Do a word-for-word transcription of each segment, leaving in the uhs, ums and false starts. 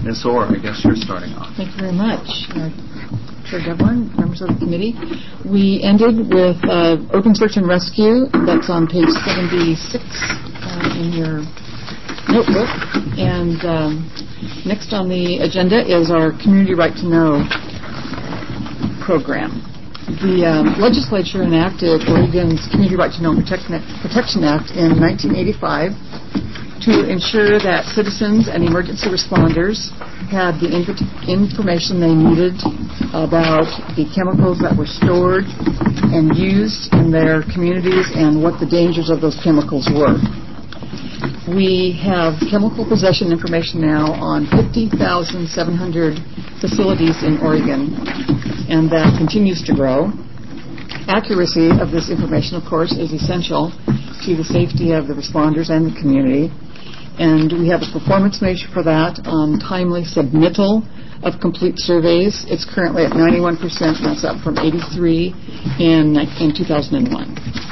Miz Orr, I guess you're starting off. Thank you very much. Uh, Chair Devlin, members of the committee. We ended with uh, Urban Search and Rescue. That's on page seventy-six uh, in your notebook. And um, next on the agenda is our Community Right to Know program. The um, legislature enacted Oregon's Community Right to Know Protection Act in nineteen eighty-five to ensure that citizens and emergency responders had the inf- information they needed about the chemicals that were stored and used in their communities and what the dangers of those chemicals were. We have chemical possession information now on fifty thousand seven hundred facilities in Oregon, and that continues to grow. Accuracy of this information, of course, is essential to the safety of the responders and the community. And we have a performance measure for that on timely submittal of complete surveys. It's currently at ninety-one percent, and that's up from eighty-three in, in two thousand one.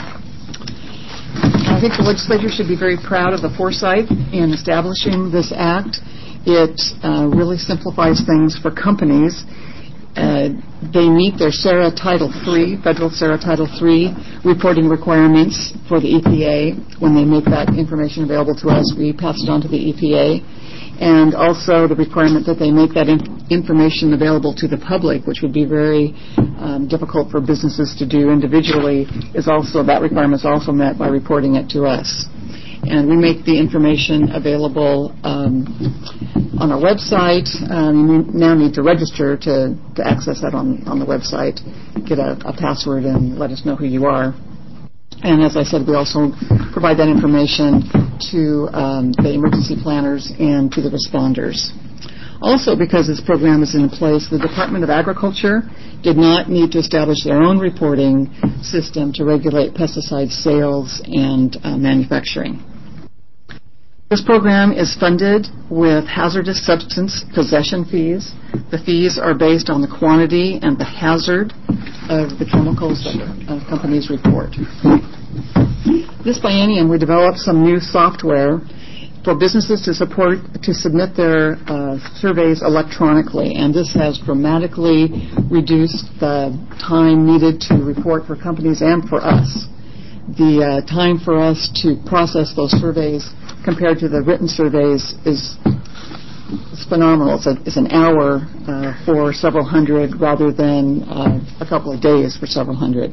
I think the legislature should be very proud of the foresight in establishing this act. It uh, really simplifies things for companies. Uh, they meet their SARA Title three, federal SARA Title three reporting requirements for the E P A. When they make that information available to us, we pass it on to the E P A. And also the requirement that they make that in- information available to the public, which would be very um, difficult for businesses to do individually, is also, that requirement is also met by reporting it to us. And we make the information available um, on our website. Um, you now need to register to, to access that on, on the website, get a, a password, and let us know who you are. And as I said, we also provide that information to um, the emergency planners and to the responders. Also, because this program is in place, the Department of Agriculture did not need to establish their own reporting system to regulate pesticide sales and uh, manufacturing. This program is funded with hazardous substance possession fees. The fees are based on the quantity and the hazard of the chemicals that uh, companies report. This biennium, we developed some new software for businesses to support to submit their uh, surveys electronically, and this has dramatically reduced the time needed to report for companies and for us. The uh, time for us to process those surveys compared to the written surveys is, is phenomenal. It's, a, it's an hour uh, for several hundred rather than uh, a couple of days for several hundred.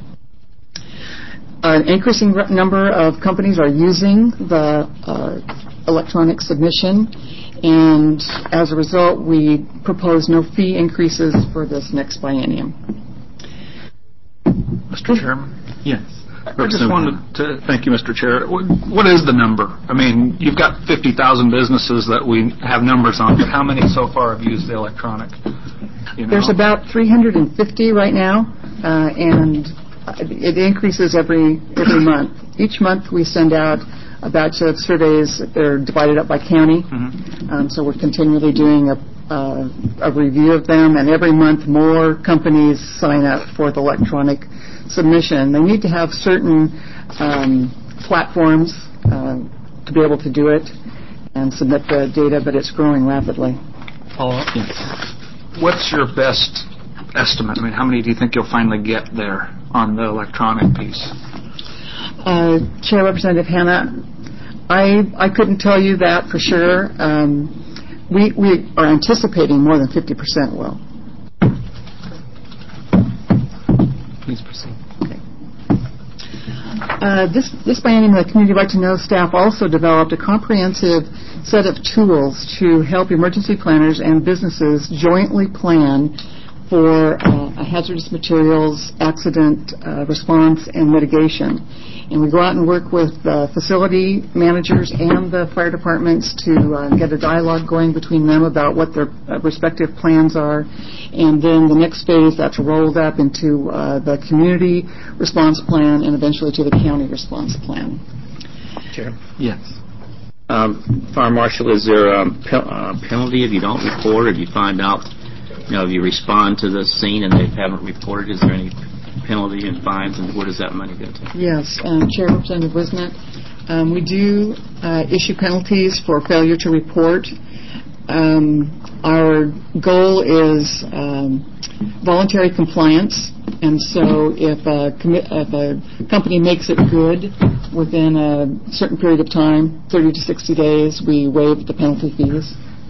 An increasing re- number of companies are using the uh, electronic submission, and as a result, we propose no fee increases for this next biennium. Mister Chairman? Yes. I just wanted to thank you, Mister Chair. What is the number? I mean, you've got fifty thousand businesses that we have numbers on, but how many so far have used the electronic? You know? There's about three hundred fifty right now, uh, and it increases every every month. Each month we send out a batch of surveys. They're divided up by county, mm-hmm. um, so we're continually doing a, uh, a review of them, and every month more companies sign up for the electronic submission. They need to have certain um, platforms uh, to be able to do it and submit the data, but it's growing rapidly. Follow up? Yes. What's your best estimate? I mean, how many do you think you'll finally get there on the electronic piece? Uh, Chair Representative Hanna, I I couldn't tell you that for sure. Um, we we are anticipating more than fifty percent will. Please proceed. Okay. Uh, this this biennium, the Community Right to Know staff also developed a comprehensive set of tools to help emergency planners and businesses jointly plan for uh, hazardous materials, accident uh, response, and mitigation. And we go out and work with uh, facility managers and the fire departments to uh, get a dialogue going between them about what their uh, respective plans are. And then the next phase, that's rolled up into uh, the community response plan and eventually to the county response plan. Chair? Yes. Um, Fire Marshal, is there a pe- uh, penalty if you don't report, or do you find out, you know, if you respond to the scene and they haven't reported, is there any penalty and fines, and where does that money go to? Yes, um, Chair Representative Wisnet, um, we do uh, issue penalties for failure to report. um, our goal is um, voluntary compliance, and so if a, commi- if a company makes it good within a certain period of time, thirty to sixty days, we waive the penalty fees.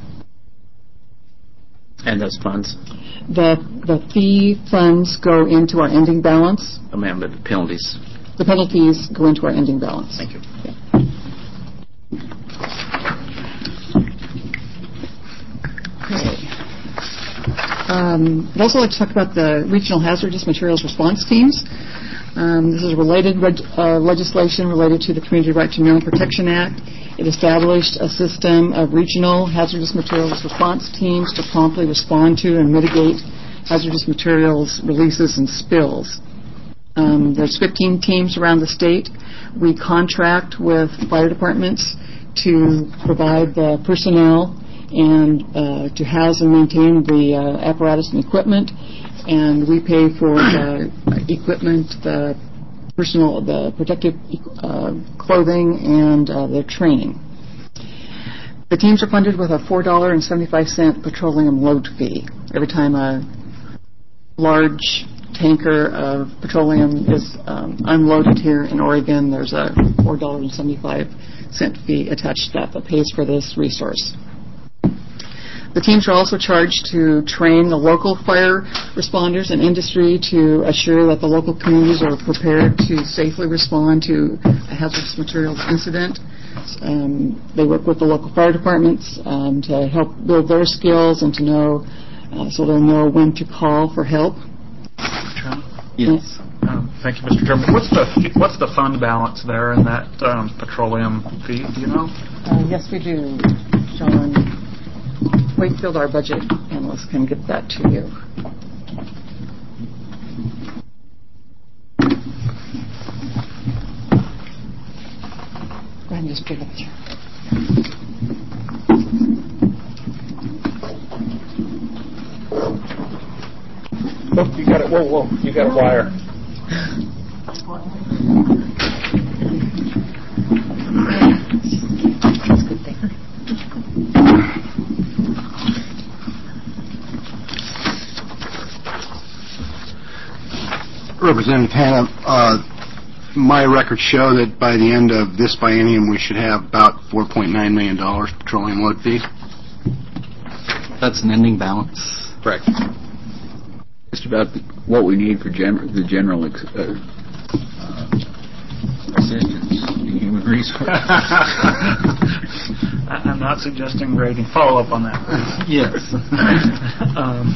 And those funds? The the fee funds go into our ending balance. I mean, but the penalties. The penalties go into our ending balance. Thank you. Yeah. Okay. Um, I'd also like to talk about the Regional Hazardous Materials Response Teams. Um, this is related reg- uh, legislation related to the Community Right to Know and Protection Act. It established a system of regional hazardous materials response teams to promptly respond to and mitigate hazardous materials releases and spills. Um, there's fifteen teams around the state. We contract with fire departments to provide the personnel and uh, to house and maintain the uh, apparatus and equipment, and we pay for the equipment, the personal, the protective uh, clothing, and uh, their training. The teams are funded with a four dollars and seventy-five cents petroleum load fee. Every time a large tanker of petroleum is um, unloaded here in Oregon, there's a four dollars and seventy-five cents fee attached to that that pays for this resource. The teams are also charged to train the local fire responders and industry to assure that the local communities are prepared to safely respond to a hazardous materials incident. Um, they work with the local fire departments um, to help build their skills and to know, uh, so they'll know when to call for help. Yes. Um, thank you, Mister Chairman. What's the what's the fund balance there in that um, petroleum fee? Do you know? Uh, yes, we do, John. Wakefield, our budget analyst, can get that to you. Go ahead and just pick up the chair. Oh, you got it. Whoa, whoa. You got a wire. That's a good thing. Representative Hanna, uh, my records show that by the end of this biennium we should have about four point nine million dollars petroleum load fee. That's an ending balance. Correct. Just about what we need for gen- the general ex- uh, uh, assistance in human resources. I'm not suggesting rating. Follow up on that, please. Yes. um,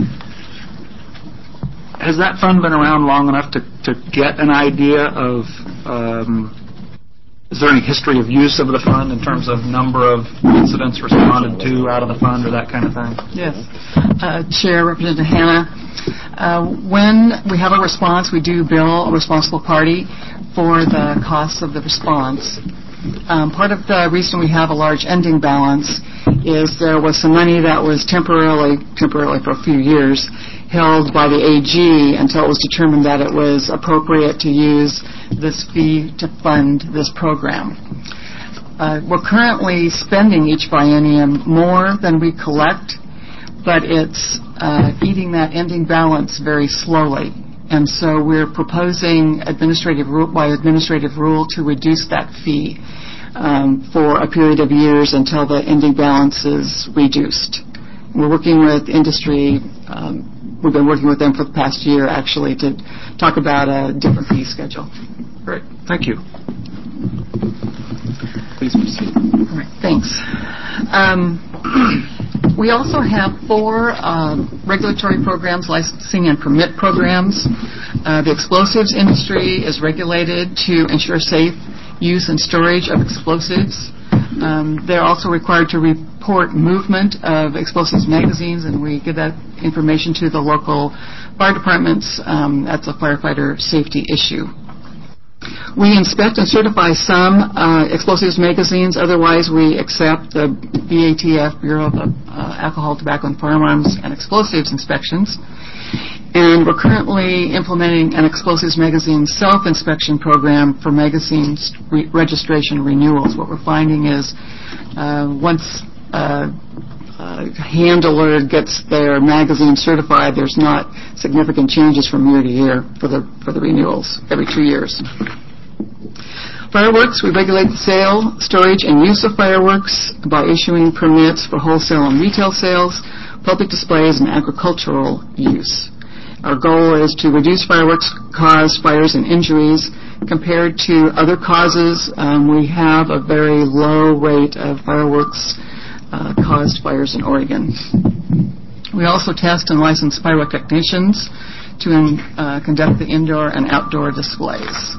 has that fund been around long enough to, to get an idea of, um, is there any history of use of the fund in terms of number of incidents responded to out of the fund or that kind of thing? Yes. Uh, Chair, Representative Hanna, uh, when we have a response, we do bill a responsible party for the costs of the response. Um, part of the reason we have a large ending balance is there was some money that was temporarily, temporarily for a few years, held by the A G until it was determined that it was appropriate to use this fee to fund this program. Uh, we're currently spending each biennium more than we collect, but it's uh, eating that ending balance very slowly. And so we're proposing administrative rule, by administrative rule to reduce that fee um, for a period of years until the ending balance is reduced. We're working with industry. Um, we've been working with them for the past year, actually, to talk about a different fee schedule. Great. Thank you. Please proceed. All right. Thanks. Um, we also have four um, regulatory programs, licensing and permit programs. Uh, the explosives industry is regulated to ensure safe use and storage of explosives. Um, they're also required to report movement of explosives magazines, and we give that information to the local fire departments. Um, that's a firefighter safety issue. We inspect and certify some uh, explosives magazines. Otherwise, we accept the B A T F, Bureau of uh, Alcohol, Tobacco, and Firearms and Explosives inspections. And we're currently implementing an explosives magazine self-inspection program for magazine re- registration renewals. What we're finding is uh, once uh, a uh, handler gets their magazine certified, there's not significant changes from year to year for the for the renewals every two years. Fireworks, we regulate the sale, storage, and use of fireworks by issuing permits for wholesale and retail sales, public displays, and agricultural use. Our goal is to reduce fireworks cause fires and injuries. Compared to other causes, um, we have a very low rate of fireworks uh, caused fires in Oregon. We also test and license pyrotechnicians to uh, conduct the indoor and outdoor displays.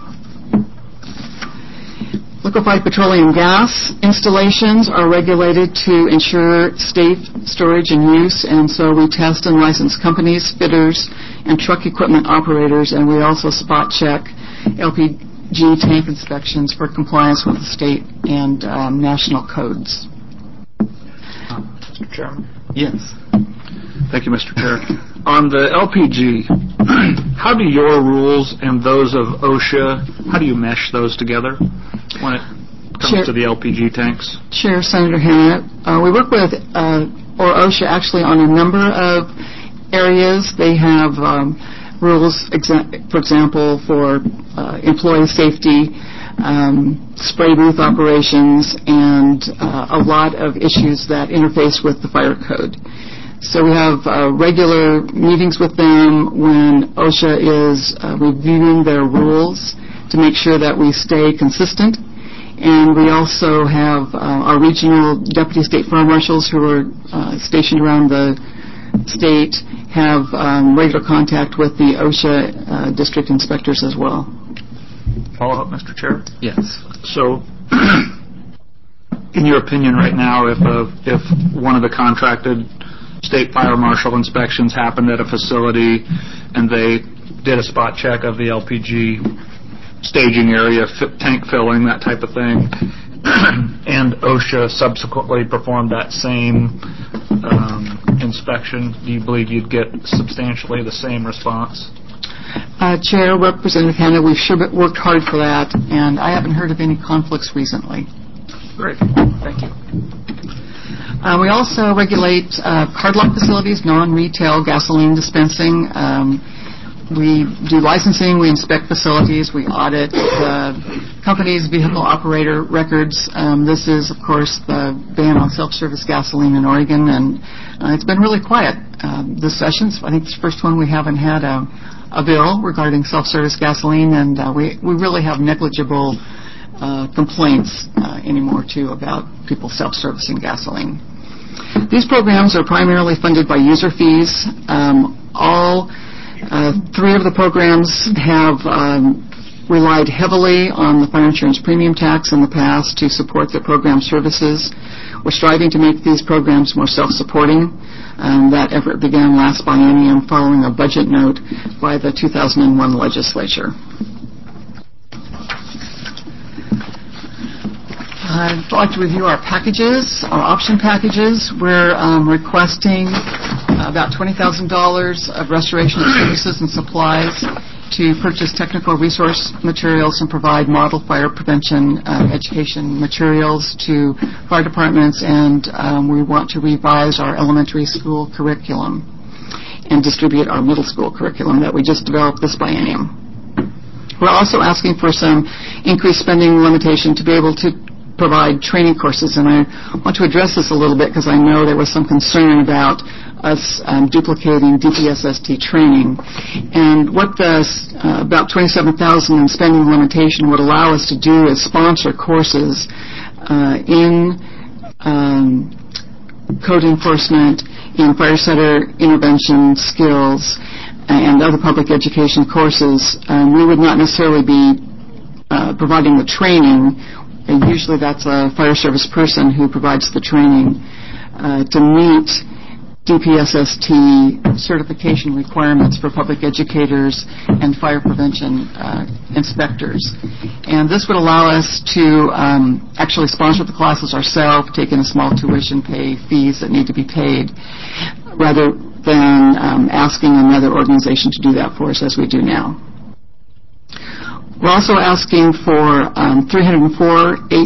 Liquefied petroleum gas installations are regulated to ensure safe storage and use, and so we test and license companies, fitters, and truck equipment operators, and we also spot check L P G tank inspections for compliance with the state and um, national codes. Mister Chairman? Yes. Thank you, Mister Chair. On the L P G, how do your rules and those of OSHA, how do you mesh those together when it comes Chair, to the L P G tanks? Chair, Senator Hanna, uh, we work with, uh, or OSHA actually, on a number of areas. They have um, rules, exa- for example, for uh, employee safety, um, spray booth operations, and uh, a lot of issues that interface with the fire code. So we have uh, regular meetings with them when OSHA is uh, reviewing their rules to make sure that we stay consistent. And we also have uh, our regional deputy state fire marshals who are uh, stationed around the state have um, regular contact with the OSHA uh, district inspectors as well. Follow up, Mister Chair? Yes. So, in your opinion right now, if a, if one of the contracted state fire marshal inspections happened at a facility and they did a spot check of the L P G staging area, f- tank filling, that type of thing, and OSHA subsequently performed that same um, inspection, do you believe you'd get substantially the same response? Uh, Chair, Representative Hanna, we've sure worked hard for that, and I haven't heard of any conflicts recently. Great. Thank you. Uh, we also regulate uh, card lock facilities, non-retail gasoline dispensing. Um, we do licensing, we inspect facilities, we audit the company's vehicle operator records. Um, this is, of course, the ban on self-service gasoline in Oregon, and uh, it's been really quiet um, this session. I think it's the first one we haven't had a, a bill regarding self-service gasoline, and uh, we, we really have negligible uh, complaints uh, anymore, too, about people self-servicing gasoline. These programs are primarily funded by user fees. Um, all uh, three of the programs have um, relied heavily on the fire insurance premium tax in the past to support their program services. We're striving to make these programs more self-supporting. Um, that effort began last biennium following a budget note by the two thousand one legislature. I'd like to review our packages, our option packages. We're um, requesting about twenty thousand dollars of restoration of services and supplies to purchase technical resource materials and provide model fire prevention uh, education materials to fire departments, and um, we want to revise our elementary school curriculum and distribute our middle school curriculum that we just developed this biennium. We're also asking for some increased spending limitation to be able to provide training courses, and I want to address this a little bit because I know there was some concern about us um, duplicating D P S S T training. And what the uh, about twenty-seven thousand dollars in spending limitation would allow us to do is sponsor courses uh, in um, code enforcement, in fire setter intervention skills, and other public education courses. Um, we would not necessarily be uh, providing the training. And usually that's a fire service person who provides the training uh, to meet D P S S T certification requirements for public educators and fire prevention uh, inspectors. And this would allow us to um, actually sponsor the classes ourselves, take in a small tuition, pay fees that need to be paid, rather than um, asking another organization to do that for us as we do now. We're also asking for um, three hundred four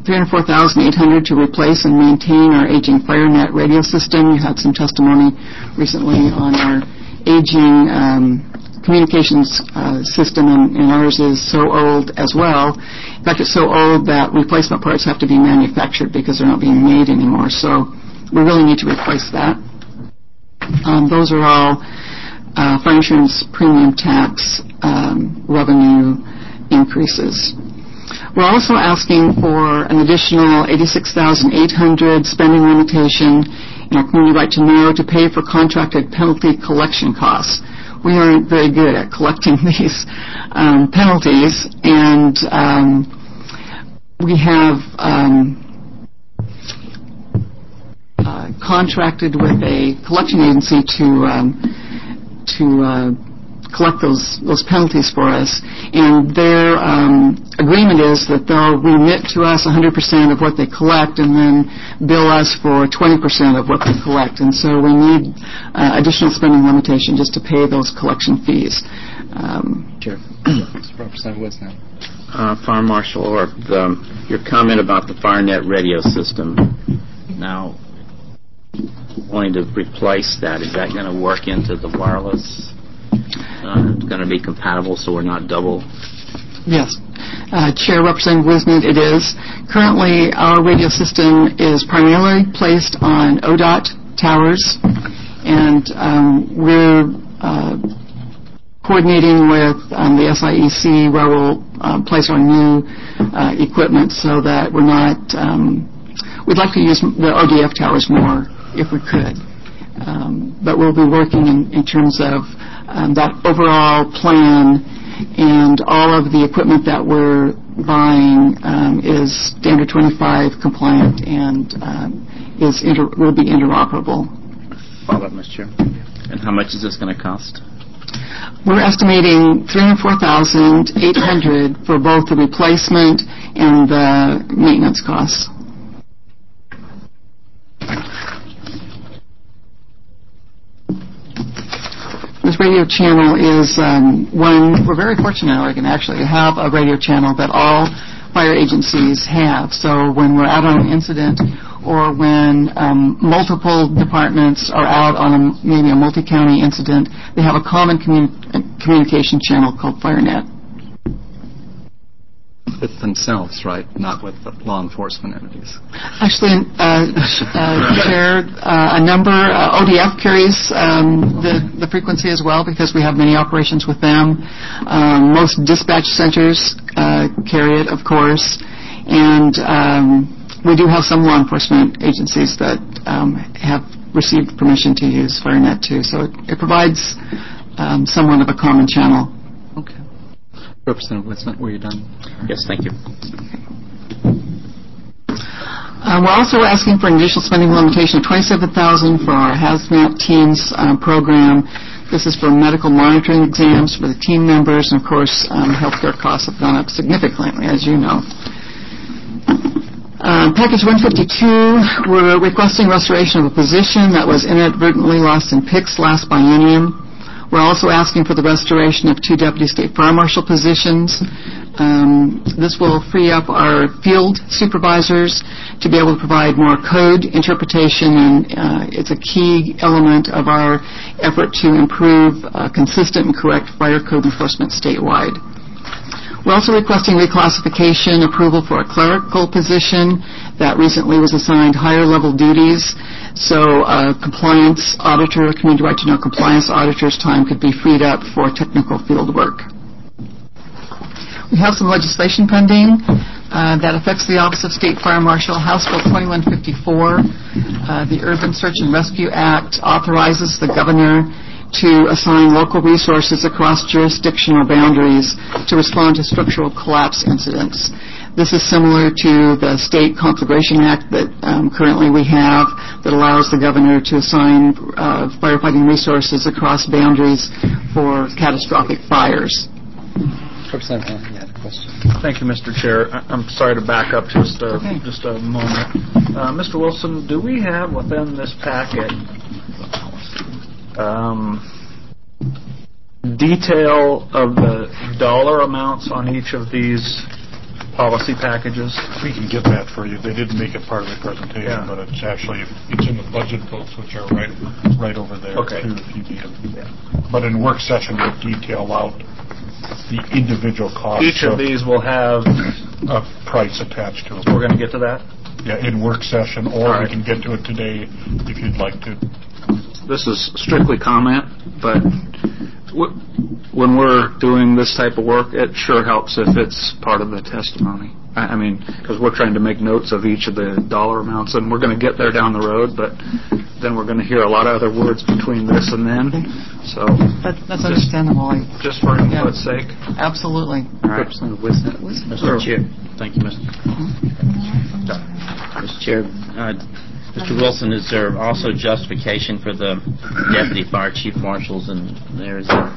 three hundred four thousand eight hundred dollars to replace and maintain our aging FireNet radio system. You had some testimony recently on our aging um, communications uh, system, and, and ours is so old as well. In fact, it's so old that replacement parts have to be manufactured because they're not being made anymore. So we really need to replace that. Um, those are all uh, fire insurance premium tax um, revenue increases. We're also asking for an additional eighty-six thousand eight hundred dollars spending limitation in our community right to know to pay for contracted penalty collection costs. We aren't very good at collecting these um, penalties, and um, we have um, uh, contracted with a collection agency to um, to uh, collect those those penalties for us, and their um, agreement is that they'll remit to us one hundred percent of what they collect and then bill us for twenty percent of what they collect. And so we need uh, additional spending limitation just to pay those collection fees. Um, Chair. Representative Wisnett. Uh, Fire Marshal, or the, your comment about the FireNet radio system. Now, wanting to replace that, is that going to work into the wireless? Uh, going to be compatible so we're not double? Yes. Uh, Chair, Representative Wisnett, it is. Currently, our radio system is primarily placed on O D O T towers, and um, we're uh, coordinating with um, the S I E C where we'll uh, place our new uh, equipment so that we're not, um, we'd like to use the O D F towers more if we could. Um, but we'll be working in, in terms of um, that overall plan, and all of the equipment that we're buying um, is Standard twenty-five compliant and um, is inter- will be interoperable. Follow up, Mister Chair. And how much is this going to cost? We're estimating three hundred four thousand eight hundred dollars for both the replacement and the maintenance costs. This radio channel is um, one, we're very fortunate in Oregon actually to have a radio channel that all fire agencies have. So when we're out on an incident or when um, multiple departments are out on a, maybe a multi-county incident, they have a common commun- communication channel called FireNet. With themselves, right? Not with the law enforcement entities. Actually, uh, uh, Chair, uh, a number, uh, O D F carries um, the, the frequency as well because we have many operations with them. Um, most dispatch centers uh, carry it, of course. And um, we do have some law enforcement agencies that um, have received permission to use FireNet too. So it, it provides um, somewhat of a common channel. Okay. Representative Wisnett, were you done? Yes, thank you. Uh, we're also asking for an additional spending limitation of twenty-seven thousand dollars for our hazmat teams uh, program. This is for medical monitoring exams for the team members, and of course, um, healthcare costs have gone up significantly, as you know. Uh, package one fifty-two, we're requesting restoration of a position that was inadvertently lost in P I C S last biennium. We're also asking for the restoration of two deputy state fire marshal positions. Um, this will free up our field supervisors to be able to provide more code interpretation, and uh, it's a key element of our effort to improve uh, consistent and correct fire code enforcement statewide. We're also requesting reclassification approval for a clerical position that recently was assigned higher level duties. So a compliance auditor, community right to know compliance auditor's time could be freed up for technical field work. We have some legislation pending uh, that affects the Office of State Fire Marshal. House Bill twenty-one fifty-four, uh, the Urban Search and Rescue Act, authorizes the governor to assign local resources across jurisdictional boundaries to respond to structural collapse incidents. This is similar to the State Conflagration Act that um, currently we have that allows the governor to assign uh, firefighting resources across boundaries for catastrophic fires. Representative, you had a question. Thank you, Mister Chair. I- I'm sorry to back up just a, Okay. just a moment. Uh, Mister Wilson, do we have within this packet um, detail of the dollar amounts on each of these policy packages? We can get that for you. They didn't make it part of the presentation, Yeah. but it's actually, it's in the budget books, which are right right over there, Okay. too, if you need them. But in work session, we'll detail out the individual costs. Each of these will have, a price attached to it. we're going to get to that? Yeah, in work session, or All right. we can get to it today if you'd like to. This is strictly comment, but w- when we're doing this type of work, it sure helps if it's part of the testimony. I, I mean, because we're trying to make notes of each of the dollar amounts, and we're going to get there down the road, but then we're going to hear a lot of other words between this and then. So That, that's understandable. I- just for input's sake. Absolutely. All right. Mister Chair. Thank you, Mister Mister Chair. Uh, Mister Wilson, is there also justification for the deputy fire chief marshals, and there's a...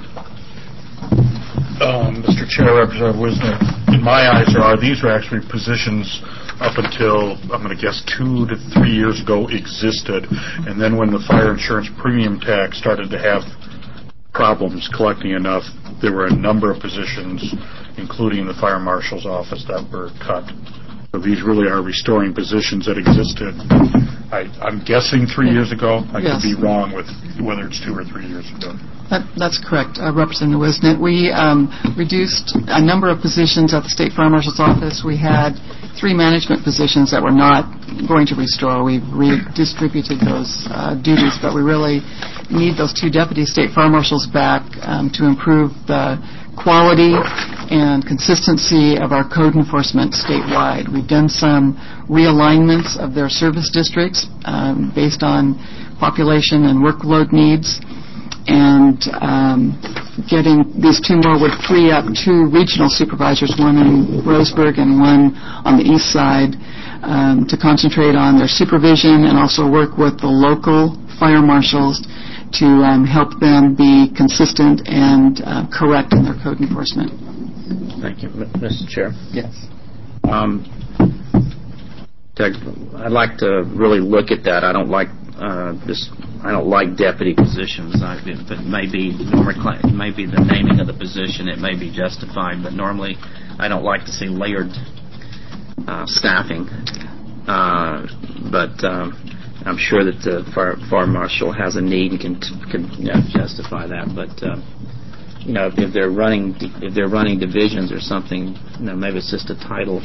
Um, Mister Chair, Representative Wisner, in my eyes, there are, these are actually positions up until, I'm going to guess, two to three years ago existed, and then when the fire insurance premium tax started to have problems collecting enough, there were a number of positions, including the fire marshal's office, that were cut. So these really are restoring positions that existed, I, I'm guessing three years ago. I Yes. could be wrong with whether it's two or three years ago. That, that's correct, uh, Representative Wisnet. We um, reduced a number of positions at the State Fire Marshal's office. We had three management positions that we're not going to restore. We've redistributed those uh, duties, but we really need those two deputy State Fire Marshals back um, to improve the quality and consistency of our code enforcement statewide. We've done some realignments of their service districts um, based on population and workload needs. And um, getting these two more would free up two regional supervisors, one in Roseburg and one on the east side, um, to concentrate on their supervision and also work with the local fire marshals to um, help them be consistent and uh, correct in their code enforcement. Thank you, M- Mister Chair. Yes. Um, Doug, I'd like to really look at that. I don't like uh, this. I don't like deputy positions. I, but maybe maybe the naming of the position, it may be justified. But normally, I don't like to see layered uh, staffing. Uh, but um, I'm sure that the fire, fire marshal has a need and can can you know, justify that. But uh, you know, if, if they're running if they're running divisions or something, you know, maybe it's just a title.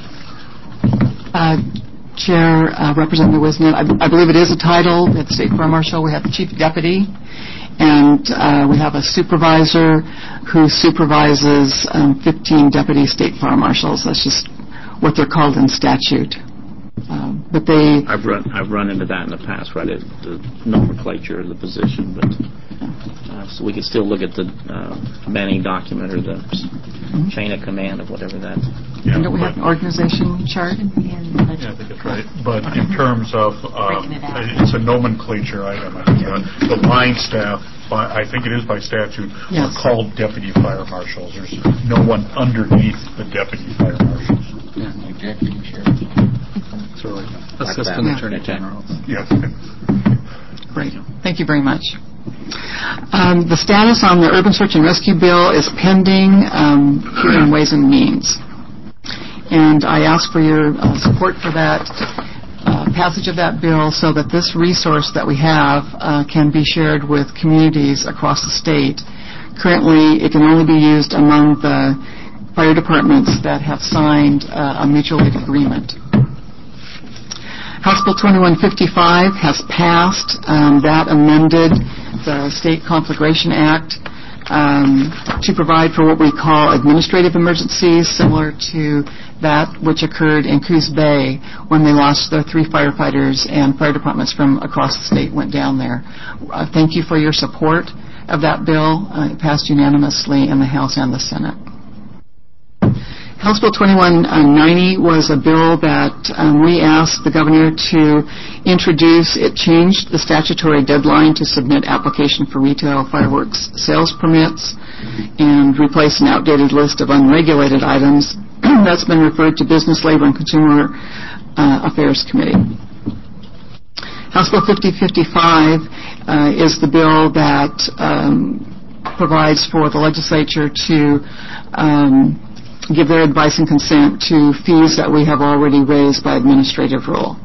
Uh, Chair, uh, Representative Wisnet, I, b- I believe it is a title at the State Fire Marshal. We have the Chief Deputy, and uh, we have a supervisor who supervises um, fifteen Deputy State Fire Marshals. That's just what they're called in statute. Um, but they... I've run I've run into that in the past, right, at the nomenclature of the position, but uh, so we could still look at the uh, manning document or the mm-hmm. chain of command of whatever that. Yeah, Don't we have an organization chart? Yeah, I think it's right. But in terms of, uh, it's a nomenclature item. I think, uh, the line staff, by, I think it is by statute, Yes. are called deputy fire marshals. There's no one underneath the deputy fire marshals. Yeah, executive sheriff. Really. Like Assistant that. Attorney Yeah. General. Yes. Great. Thank you very much. Um, the status on the Urban Search and Rescue Bill is pending um, here in Ways and Means. And I ask for your uh, support for that uh, passage of that bill so that this resource that we have uh, can be shared with communities across the state. Currently, it can only be used among the fire departments that have signed uh, a mutual aid agreement. House Bill twenty-one fifty-five has passed. Um, that amended the State Conflagration Act um, to provide for what we call administrative emergencies, similar to that which occurred in Coos Bay when they lost their three firefighters and fire departments from across the state went down there. Uh, thank you for your support of that bill. Uh, it passed unanimously in the House and the Senate. House Bill twenty-one ninety was a bill that um, we asked the governor to introduce. It changed the statutory deadline to submit application for retail fireworks sales permits and replaced an outdated list of unregulated items that's been referred to Business, Labor, and Consumer uh, Affairs Committee. House Bill fifty fifty-five uh, is the bill that um, provides for the legislature to um, give their advice and consent to fees that we have already raised by administrative rule.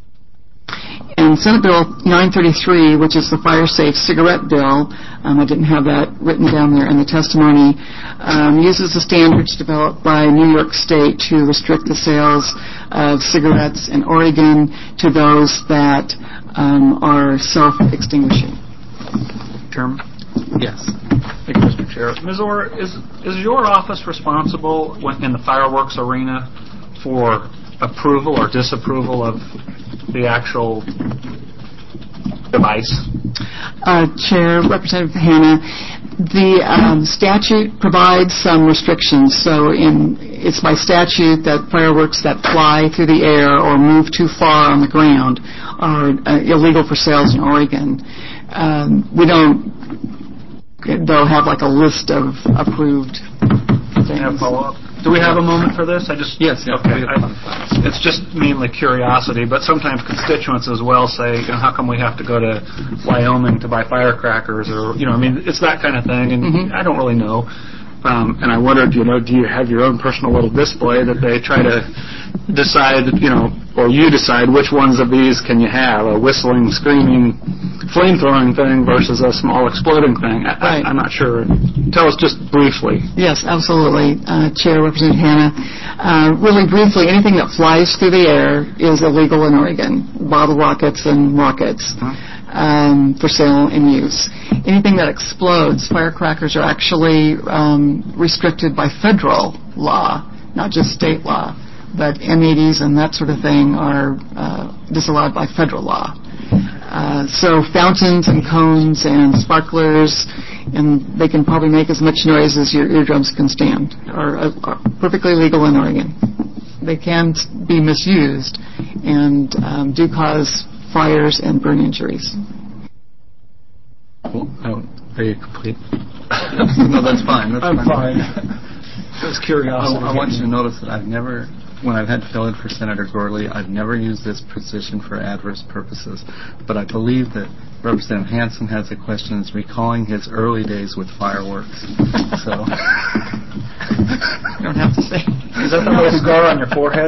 And Senate Bill nine thirty-three, which is the fire safe cigarette bill, um, I didn't have that written down there in the testimony, um, uses the standards developed by New York State to restrict the sales of cigarettes in Oregon to those that um, are self-extinguishing. Chairman? Yes. Thank you, Mister Chair. Miz Orr, is, is your office responsible when, in the fireworks arena for approval or disapproval of the actual device? Uh, Chair, Representative Hanna, the um, statute provides some restrictions. So in, it's by statute that fireworks that fly through the air or move too far on the ground are uh, illegal for sales in Oregon. Um, we don't, they'll have like a list of approved things. Have follow-up? Do we have a moment for this? I just Yes. yes Okay. I, it's just mainly curiosity, but sometimes constituents as well say, you know, how come we have to go to Wyoming to buy firecrackers, or you know, I mean, it's that kind of thing, and Mm-hmm. I don't really know. Um, and I wondered, you know, do you have your own personal little display that they try to decide, you know, or you decide which ones of these can you have, a whistling, screaming, flame-throwing thing versus a small exploding thing? I, Right. I, I'm not sure. Tell us just briefly. Yes, absolutely. Uh, Chair, Representative Hanna. Uh, really briefly, anything that flies through the air is illegal in Oregon, bottle rockets and rockets, um, for sale and use. Anything that explodes, firecrackers are actually um, restricted by federal law, not just state law, but M eighties and that sort of thing are uh, disallowed by federal law. Uh, so fountains and cones and sparklers, and they can probably make as much noise as your eardrums can stand, are, are perfectly legal in Oregon. They can be misused and um, do cause fires and burn injuries. Oh, are you complete? No, that's fine. That's I'm fine. fine. Just curiosity. I, I want you to notice that I've never, when I've had to fill in for Senator Gorley, I've never used this position for adverse purposes. But I believe that Representative Hansen has a question that's recalling his early days with fireworks. So. You don't have to say. Is that the little scar on your forehead?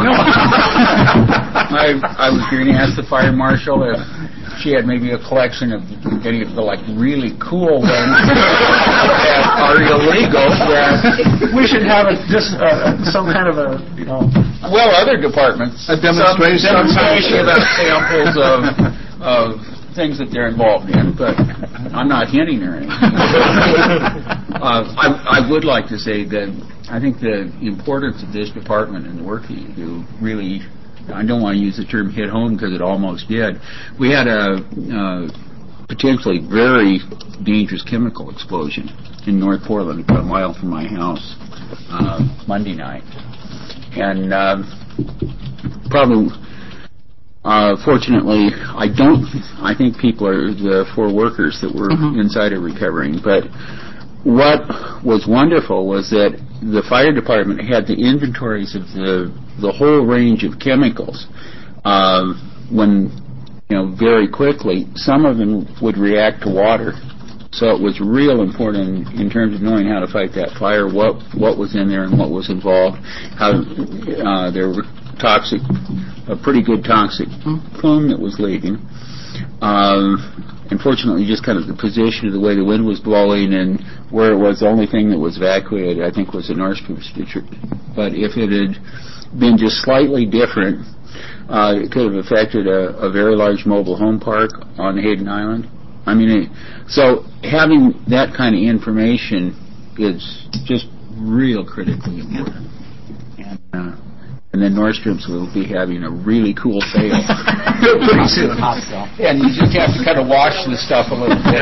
I, I was going to ask the fire marshal if she had maybe a collection of any of the like really cool ones that are illegal. That We should have a, just uh, some kind of a, you know, well, other departments A demonstration. some demonstration about samples of of things that they're involved in, but I'm not hinting or anything. uh, I, I would like to say that I think the importance of this department and the work that you do really, I don't want to use the term hit home because it almost did. We had a uh, potentially very dangerous chemical explosion in North Portland, about a mile from my house, uh, Monday night. And uh, probably, uh, fortunately, I don't, I think people are the four workers that were Mhm. inside are recovering. But what was wonderful was that the fire department had the inventories of the the whole range of chemicals. Uh, when, you know, very quickly, some of them would react to water. So it was real important in terms of knowing how to fight that fire, what what was in there and what was involved, how uh, there were toxic, a pretty good toxic plume that was leaving. Uh, unfortunately, just kind of the position of the way the wind was blowing and where it was, the only thing that was evacuated, I think, was the Nordstrom district. But if it had been just slightly different, uh, it could have affected a, a very large mobile home park on Hayden Island. I mean, it, so having that kind of information is just real critically important. And, uh, and then Nordstrom's will be having a really cool sale pretty soon. And you just have to kind of wash the stuff a little bit.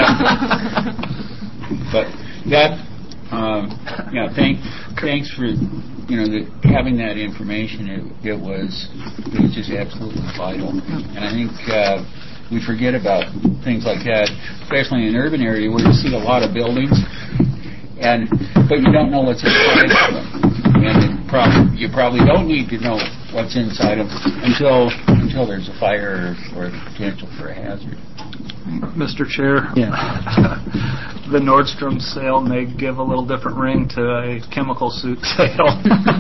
But that, um, yeah, thank, thanks for, you know, the, having that information. It, it was, it was just absolutely vital. And I think uh, we forget about things like that, especially in an urban area where you see a lot of buildings, and but you don't know what's inside of them. And it prob- you probably don't need to know what's inside them until until there's a fire or, or the potential for a hazard. Mister Chair. Yeah. the Nordstrom sale may give a little different ring to a chemical suit sale.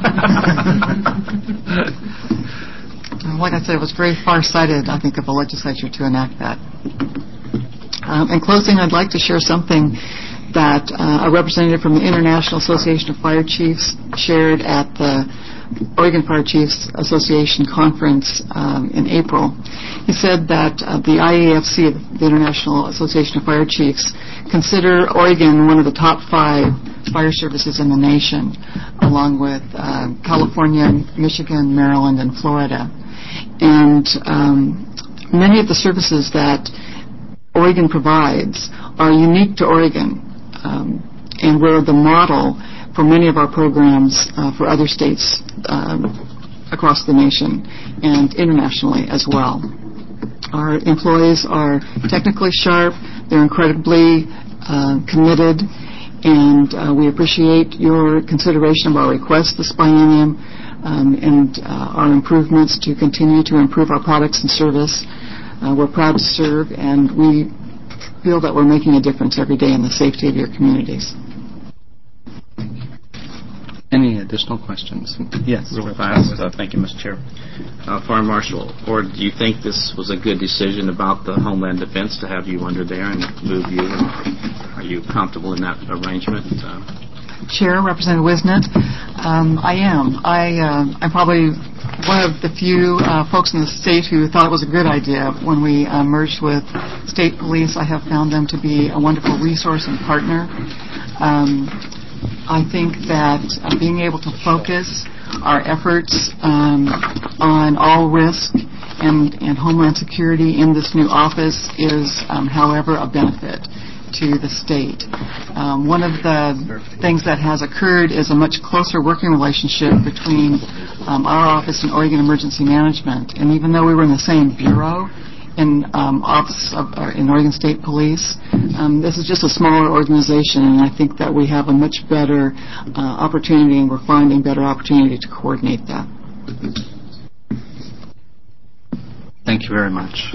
Like I said, it was very far-sighted, I think, of the legislature to enact that. Um, in closing, I'd like to share something that uh, a representative from the International Association of Fire Chiefs shared at the Oregon Fire Chiefs Association conference um, in April. He said that uh, the I A F C, the International Association of Fire Chiefs, consider Oregon one of the top five fire services in the nation, along with uh, California, Michigan, Maryland, and Florida. And um, many of the services that Oregon provides are unique to Oregon, um, and we're the model for many of our programs uh, for other states um, across the nation and internationally as well. Our employees are technically sharp, they're incredibly uh, committed, and uh, we appreciate your consideration of our request this biennium um, and uh, our improvements to continue to improve our products and service. Uh, we're proud to serve, and we feel that we're making a difference every day in the safety of your communities. Any additional questions? Yes. Real fast. Uh, thank you, Mister Chair. Uh, Fire Marshal, or do you think this was a good decision about the Homeland Defense to have you under there and move you? Are you comfortable in that arrangement? Uh, Chair, Representative Wisnett, um, I am. I, uh, I'm probably one of the few uh, folks in the state who thought it was a good idea when we uh, merged with state police. I have found them to be a wonderful resource and partner. Um, I think that uh, being able to focus our efforts um, on all risk and, and homeland security in this new office is, um, however, a benefit to the state. Um, one of the things that has occurred is a much closer working relationship between um, our office and Oregon Emergency Management. And even though we were in the same bureau in um, office of, or in Oregon State Police, um, this is just a smaller organization, and I think that we have a much better uh, opportunity, and we're finding better opportunity to coordinate that. Thank you very much.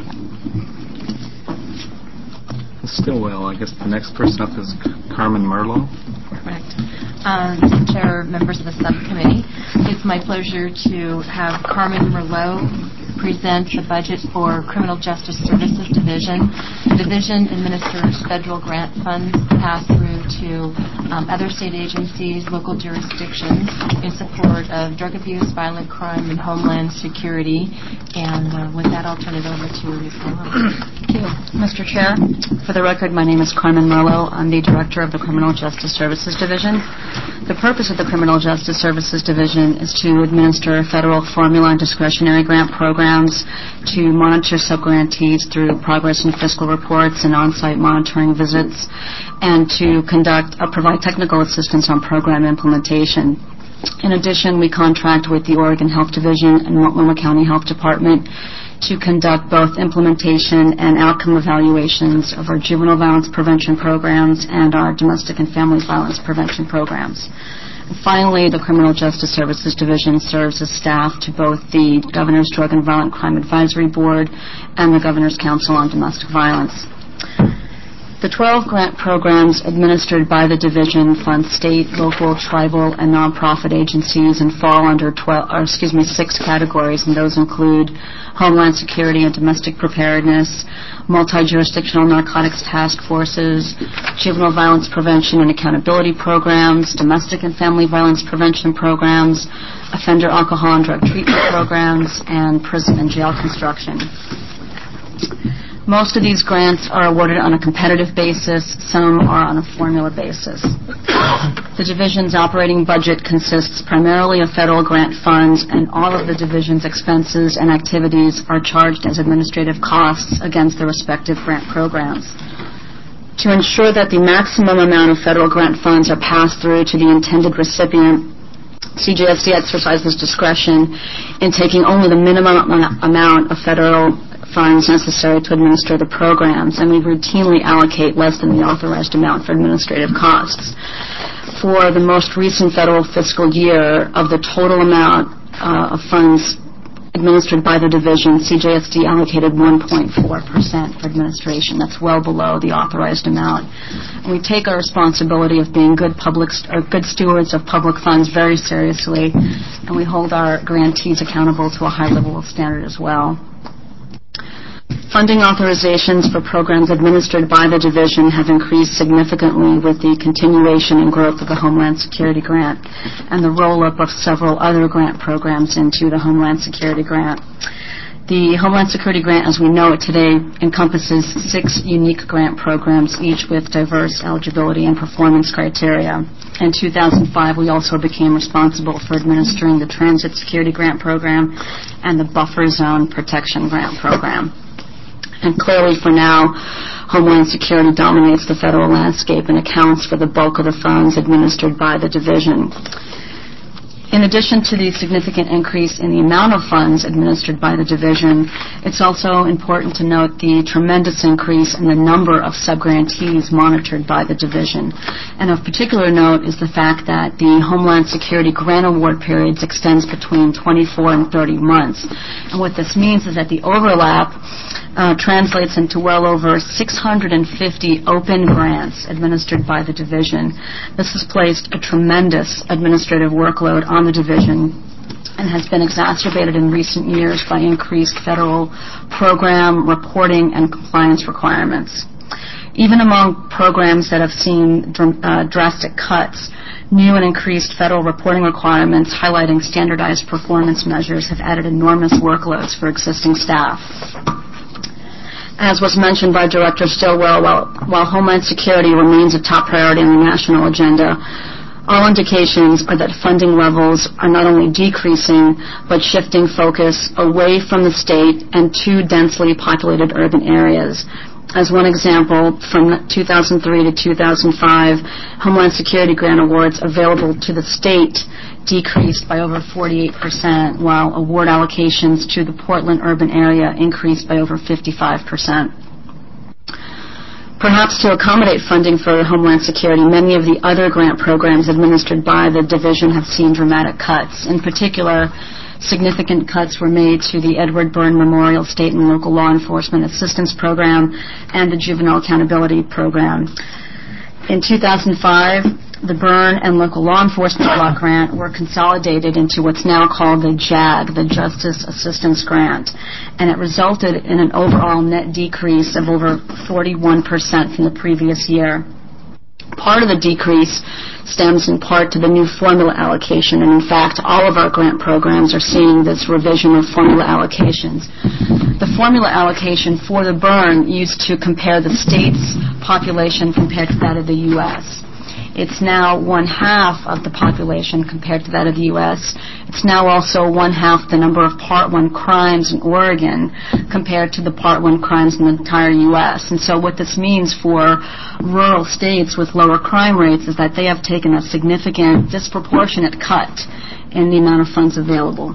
Stillwell, I guess the next person up is Carmen Merlo. Correct. Um, Chair, members of the subcommittee, it's my pleasure to have Carmen Merlo present the budget for Criminal Justice Services Division. The division administers federal grant funds passed through to um, other state agencies, local jurisdictions in support of drug abuse, violent crime, and homeland security. And uh, with that, I'll turn it over to Miz Merlo. Thank you, Mister Chair. For the record, my name is Carmen Merlo. I'm the Director of the Criminal Justice Services Division. The purpose of the Criminal Justice Services Division is to administer federal formula and discretionary grant programs, to monitor subgrantees through progress and fiscal reports and on-site monitoring visits, and to conduct, uh, provide technical assistance on program implementation. In addition, we contract with the Oregon Health Division and Multnomah County Health Department to conduct both implementation and outcome evaluations of our juvenile violence prevention programs and our domestic and family violence prevention programs. And finally, the Criminal Justice Services Division serves as staff to both the Governor's Drug and Violent Crime Advisory Board and the Governor's Council on Domestic Violence. The twelve grant programs administered by the division fund state, local, tribal, and nonprofit agencies and fall under twelve, or excuse me, six categories, and those include Homeland Security and Domestic Preparedness, Multi-Jurisdictional Narcotics Task Forces, Juvenile Violence Prevention and Accountability Programs, Domestic and Family Violence Prevention Programs, Offender Alcohol and Drug Treatment Programs, and Prison and Jail Construction. Most of these grants are awarded on a competitive basis. Some are on a formula basis. The division's operating budget consists primarily of federal grant funds, and all of the division's expenses and activities are charged as administrative costs against the respective grant programs. To ensure that the maximum amount of federal grant funds are passed through to the intended recipient, C J S D exercises discretion in taking only the minimum amount of federal funds necessary to administer the programs, and we routinely allocate less than the authorized amount for administrative costs. For the most recent federal fiscal year, of the total amount uh, of funds administered by the division, C J S D allocated one point four percent for administration. That's well below the authorized amount. And we take our responsibility of being good public, or good stewards of public funds very seriously, and we hold our grantees accountable to a high level of standard as well. Funding authorizations for programs administered by the division have increased significantly with the continuation and growth of the Homeland Security Grant and the roll-up of several other grant programs into the Homeland Security Grant. The Homeland Security Grant, as we know it today, encompasses six unique grant programs, each with diverse eligibility and performance criteria. In two thousand five, we also became responsible for administering the Transit Security Grant Program and the Buffer Zone Protection Grant Program. And clearly, for now, Homeland Security dominates the federal landscape and accounts for the bulk of the funds administered by the division. In addition to the significant increase in the amount of funds administered by the division, it's also important to note the tremendous increase in the number of subgrantees monitored by the division. And of particular note is the fact that the Homeland Security grant award periods extends between twenty-four and thirty months. And what this means is that the overlap Uh, translates into well over six hundred fifty open grants administered by the division. This has placed a tremendous administrative workload on the division and has been exacerbated in recent years by increased federal program, reporting, and compliance requirements. Even among programs that have seen dr- uh, drastic cuts, new and increased federal reporting requirements highlighting standardized performance measures have added enormous workloads for existing staff. As was mentioned by Director Stillwell, while, while Homeland Security remains a top priority on the national agenda, all indications are that funding levels are not only decreasing, but shifting focus away from the state and to densely populated urban areas. As one example, from two thousand three to two thousand five, Homeland Security grant awards available to the state decreased by over forty-eight percent, while award allocations to the Portland urban area increased by over fifty-five percent. Perhaps to accommodate funding for Homeland Security, many of the other grant programs administered by the division have seen dramatic cuts. In particular, significant cuts were made to the Edward Byrne Memorial State and Local Law Enforcement Assistance Program and the Juvenile Accountability Program. In two thousand five, the Byrne and Local Law Enforcement Block Grant were consolidated into what's now called the J A G, the Justice Assistance Grant, and it resulted in an overall net decrease of over forty-one percent from the previous year. Part of the decrease stems in part to the new formula allocation, and in fact, all of our grant programs are seeing this revision of formula allocations. The formula allocation for the Byrne used to compare the state's population compared to that of the U S It's now one half of the population compared to that of the U S It's now also one half the number of Part one crimes in Oregon compared to the Part one crimes in the entire U S And so what this means for rural states with lower crime rates is that they have taken a significant, disproportionate cut in the amount of funds available.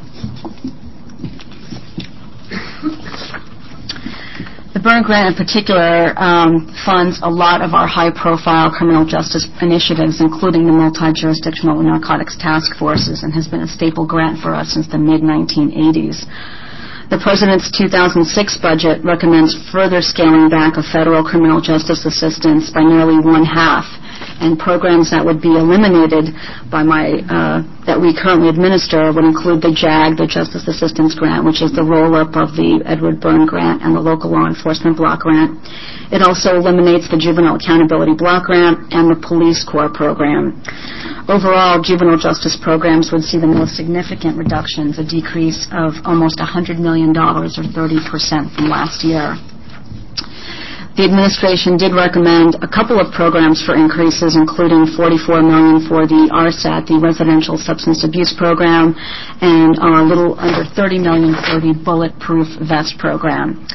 The Byrne Grant in particular um, funds a lot of our high-profile criminal justice initiatives, including the multi-jurisdictional narcotics task forces, and has been a staple grant for us since the mid nineteen eighties. The President's two thousand six budget recommends further scaling back of federal criminal justice assistance by nearly one half, and programs that would be eliminated by my, uh, that we currently administer would include the J A G, the Justice Assistance Grant, which is the roll-up of the Edward Byrne Grant and the Local Law Enforcement Block Grant. It also eliminates the Juvenile Accountability Block Grant and the Police Corps Program. Overall, juvenile justice programs would see the most significant reductions, a decrease of almost one hundred million dollars or thirty percent from last year. The administration did recommend a couple of programs for increases, including forty-four million dollars for the R S A T, the Residential Substance Abuse Program, and a little under thirty million dollars for the Bulletproof Vest Program.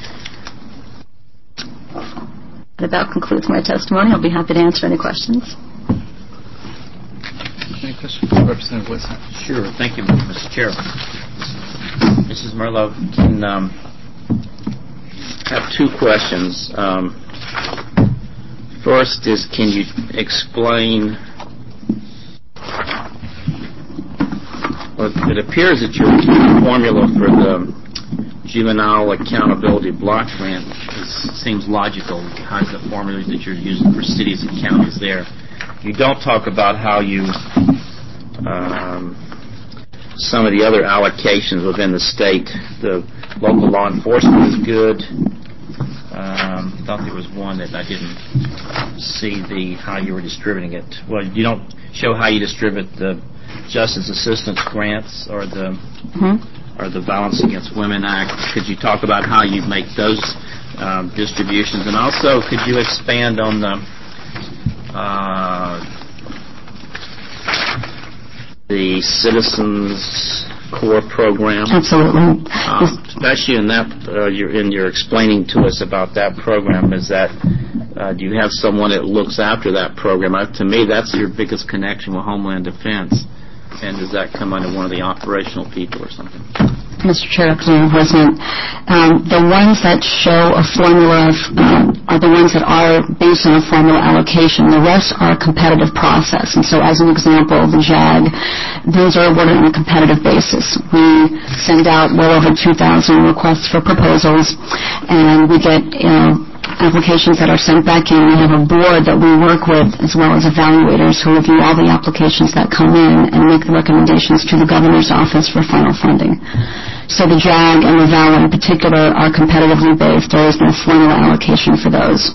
That about concludes my testimony. I'll be happy to answer any questions. Any questions for Representative Whitson? Sure. Thank you, Mister Chair. Missus Merlo, can um, I have two questions. Um, first is, can you explain or Well, it appears that your formula for the juvenile accountability block grant is, seems logical. The kinds of formulas that you're using for cities and counties there. You don't talk about how you um, some of the other allocations within the state. The local law enforcement is good. Um, I thought there was one that I didn't see the how you were distributing it. Well, you don't show how you distribute the justice assistance grants or the mm-hmm. or the Violence Against Women Act. Could you talk about how you make those um, distributions? And also, could you expand on the uh, the Citizens Corps program? Absolutely. Um, especially in that, uh, you're, in your explaining to us about that program, is that uh, do you have someone that looks after that program? Uh, to me, that's your biggest connection with Homeland Defense. And does that come under one of the operational people or something? Mister Chair, Representative President, um, the ones that show a formula of, uh, are the ones that are based on a formula allocation. The rest are a competitive process. And so, as an example, the J A G, those are awarded on a competitive basis. We send out well over two thousand requests for proposals, and we get, you know, applications that are sent back in. We have a board that we work with, as well as evaluators who review all the applications that come in and make the recommendations to the governor's office for final funding. So the J A G and the V A L in particular are competitively based. There is no formula allocation for those.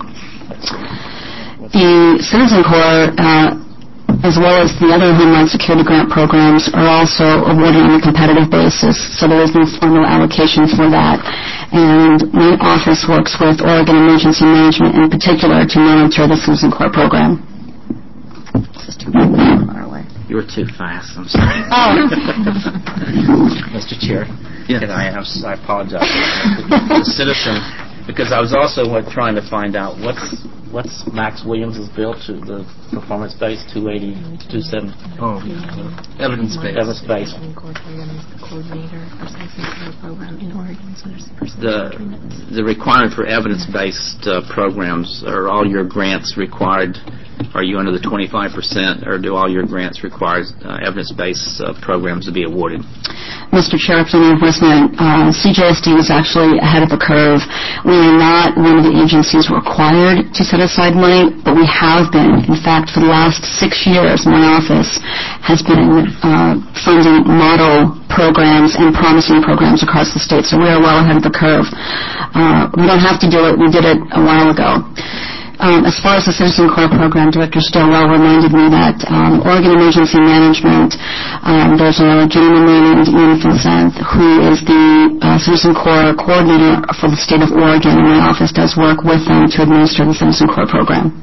The Citizen Corps, uh, as well as the other Homeland Security grant programs, are also awarded on a competitive basis, so there is no formula allocation for that. And my office works with Oregon Emergency Management in particular to monitor the Citizen Corps program. You were too fast. I'm sorry. Oh. Mister Chair, yes. Can I, have, I apologize. The citizen, because I was also what, trying to find out what's what's Max Williams' bill to the performance-based two eighty, two seventy. Oh, evidence-based. Evidence-based. The the requirement for evidence-based uh, programs, are all your grants required? Are you under the twenty-five percent, or do all your grants require uh, evidence-based uh, programs to be awarded? Mister Chair, Representative President, uh, C J S D is actually ahead of the curve. We are not one of the agencies required to set aside money, but we have been. In fact, for the last six years, my office has been uh, funding model programs and promising programs across the state, so we are well ahead of the curve. Uh, we don't have to do it. We did it a while ago. Um, as far as the Citizen Corps program, Director Stillwell reminded me that um, Oregon Emergency Management, um, there's a gentleman named Ian Vincent who is the uh, Citizen Corps coordinator for the state of Oregon, and my office does work with them to administer the Citizen Corps program.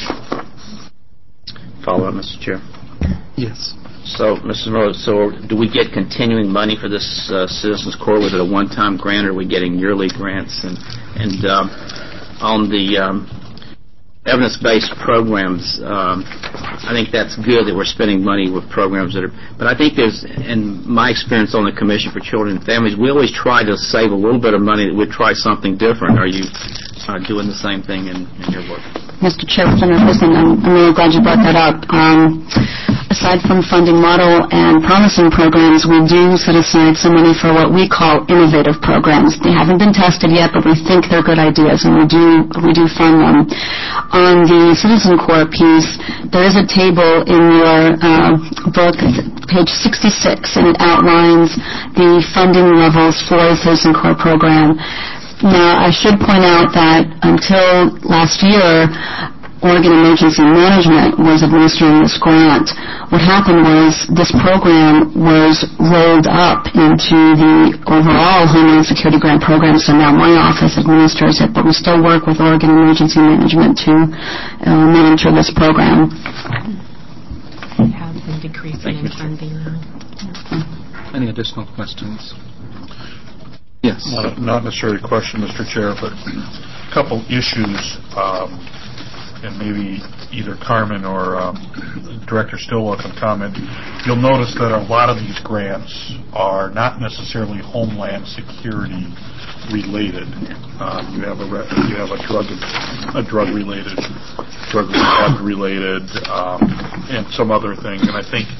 Follow up, Mister Chair. Yes. So, Missus Monroe, so do we get continuing money for this uh, Citizens Corps? Was it a one-time grant, or are we getting yearly grants? And, and um, on the um, evidence-based programs, um, I think that's good that we're spending money with programs that are, but I think there's, in my experience on the Commission for Children and Families, we always try to save a little bit of money that we'd try something different. Are you uh, doing the same thing in, in your work? Mister Chair, Representative President, I'm, I'm really glad you brought that up. Um, aside from funding model and promising programs, we do set aside some money for what we call innovative programs. They haven't been tested yet, but we think they're good ideas, and we do we do fund them. On the Citizen Corps piece, there is a table in your uh, book, page sixty-six, and it outlines the funding levels for the Citizen Corps program. Now, I should point out that until last year, Oregon Emergency Management was administering this grant. What happened was this program was rolled up into the overall Homeland Security Grant Program, so now my office administers it, but we still work with Oregon Emergency Management to uh, monitor this program. We have been decreasing in funding now. Any additional questions? Yes. Not, not necessarily a question, Mister Chair, but a couple issues, um, and maybe either Carmen or um, Director Stillwell can comment. You'll notice that a lot of these grants are not necessarily Homeland Security related. Um, you have a re- you have a drug a drug related, drug rehab related, um, and some other things. And I think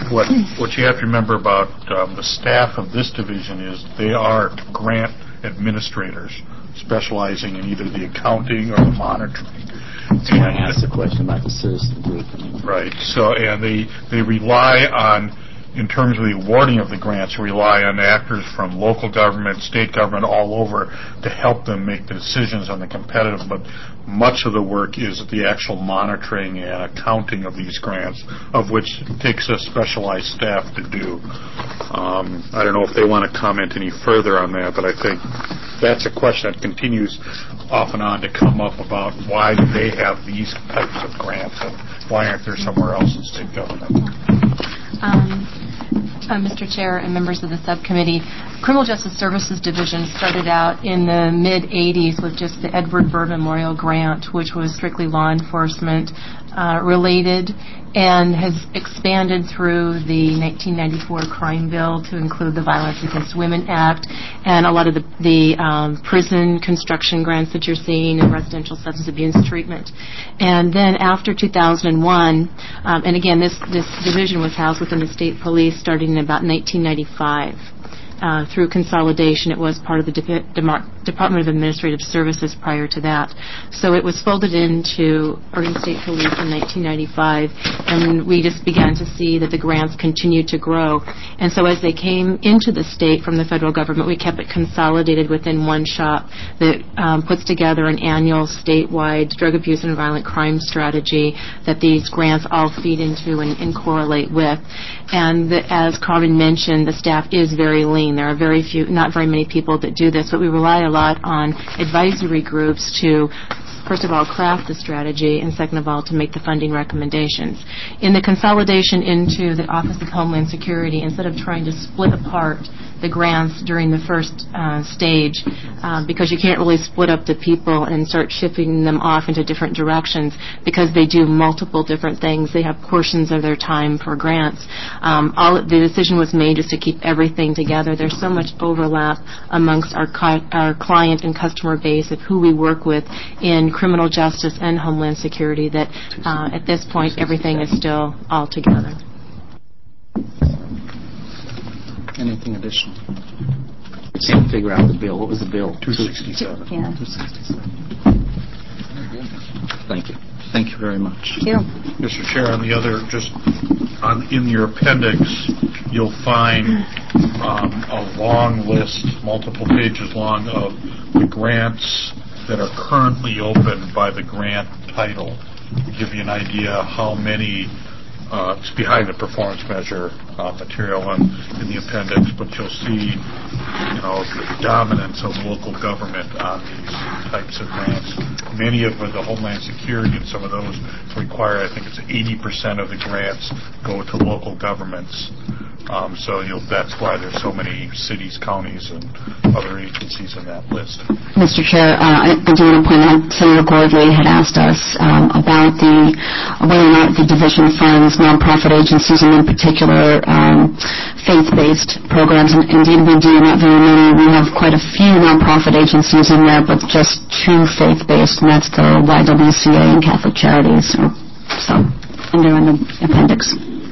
what what you have to remember about um, the staff of this division is they are grant administrators specializing in either the accounting or the monitoring. So I asked a question about the citizen group. Right. So, and they they rely on, in terms of the awarding of the grants, rely on actors from local government, state government, all over to help them make the decisions on the competitive. But much of the work is the actual monitoring and accounting of these grants, of which it takes a specialized staff to do. Um, I don't know if they want to comment any further on that, but I think that's a question that continues off and on to come up about why do they have these types of grants and why aren't there somewhere else in state government. Um, uh, Mister Chair and members of the subcommittee, Criminal Justice Services Division started out in the mid eighties with just the Edward Burr Memorial Grant, which was strictly law enforcement uh, related, and has expanded through the nineteen ninety-four crime bill to include the Violence Against Women Act and a lot of the, the um, prison construction grants that you're seeing and residential substance abuse treatment. And then after two thousand one, um, and again, this, this division was housed within the state police starting in about nineteen ninety-five. Uh, through consolidation, it was part of the De- De- Department of Administrative Services prior to that. So it was folded into Oregon State Police in nineteen ninety-five, and we just began to see that the grants continued to grow. And so as they came into the state from the federal government, we kept it consolidated within one shop that um, puts together an annual statewide drug abuse and violent crime strategy that these grants all feed into and, and correlate with. And the, as Carmen mentioned, the staff is very lean. There are very few, not very many people that do this, but we rely a lot on advisory groups to, first of all, craft the strategy, and second of all, to make the funding recommendations. In the consolidation into the Office of Homeland Security, instead of trying to split apart the grants during the first uh, stage, uh, because you can't really split up the people and start shipping them off into different directions because they do multiple different things. They have portions of their time for grants. Um, all the decision was made just to keep everything together. There's so much overlap amongst our, co- our client and customer base of who we work with in criminal justice and homeland security that uh, at this point everything is still all together. Anything additional? I can't figure out the bill. What was the bill? two sixty-seven. Yeah. two sixty-seven. Thank you. Thank you very much. Thank you. Mister Chair, on the other, just on, in your appendix, you'll find um, a long list, multiple pages long, of the grants that are currently open by the grant title. To give you an idea how many, uh, it's behind the performance measure uh, material in, in the appendix, but you'll see, you know, the dominance of local government on these types of grants. Many of the Homeland Security and some of those require, I think it's eighty percent of the grants go to local governments. Um, so you'll, that's why there's so many cities, counties, and other agencies in that list. Mister Chair, uh, I do want to point out Senator Gordley had asked us um, about the whether or not the division funds nonprofit agencies and in particular um, faith-based programs. And indeed, we do, not very many. We have quite a few nonprofit agencies in there, but just two faith-based, and that's the Y W C A and Catholic Charities. So, and they're in the appendix.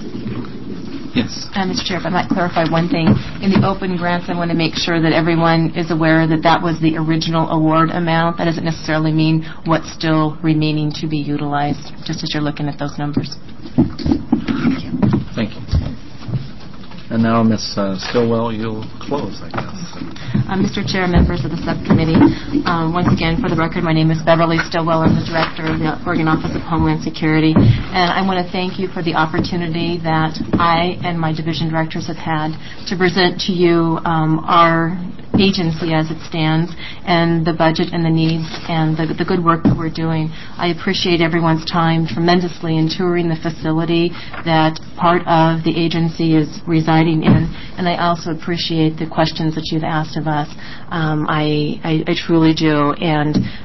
Yes. Uh, Mister Chair, if I might clarify one thing. In the open grants, I want to make sure that everyone is aware that that was the original award amount. That doesn't necessarily mean what's still remaining to be utilized, just as you're looking at those numbers. Thank you. Thank you. And now, Miz Uh, Stillwell, you'll close, I guess. Uh, Mister Chair, members of the subcommittee, um, once again, for the record, my name is Beverly Stillwell. I'm the Director of the Oregon Office of Homeland Security. And I want to thank you for the opportunity that I and my division directors have had to present to you um, our agency as it stands and the budget and the needs and the, the good work that we're doing. I appreciate everyone's time tremendously in touring the facility that part of the agency is residing in, and I also appreciate the questions that you've asked of us. Um, I, I, I truly do, and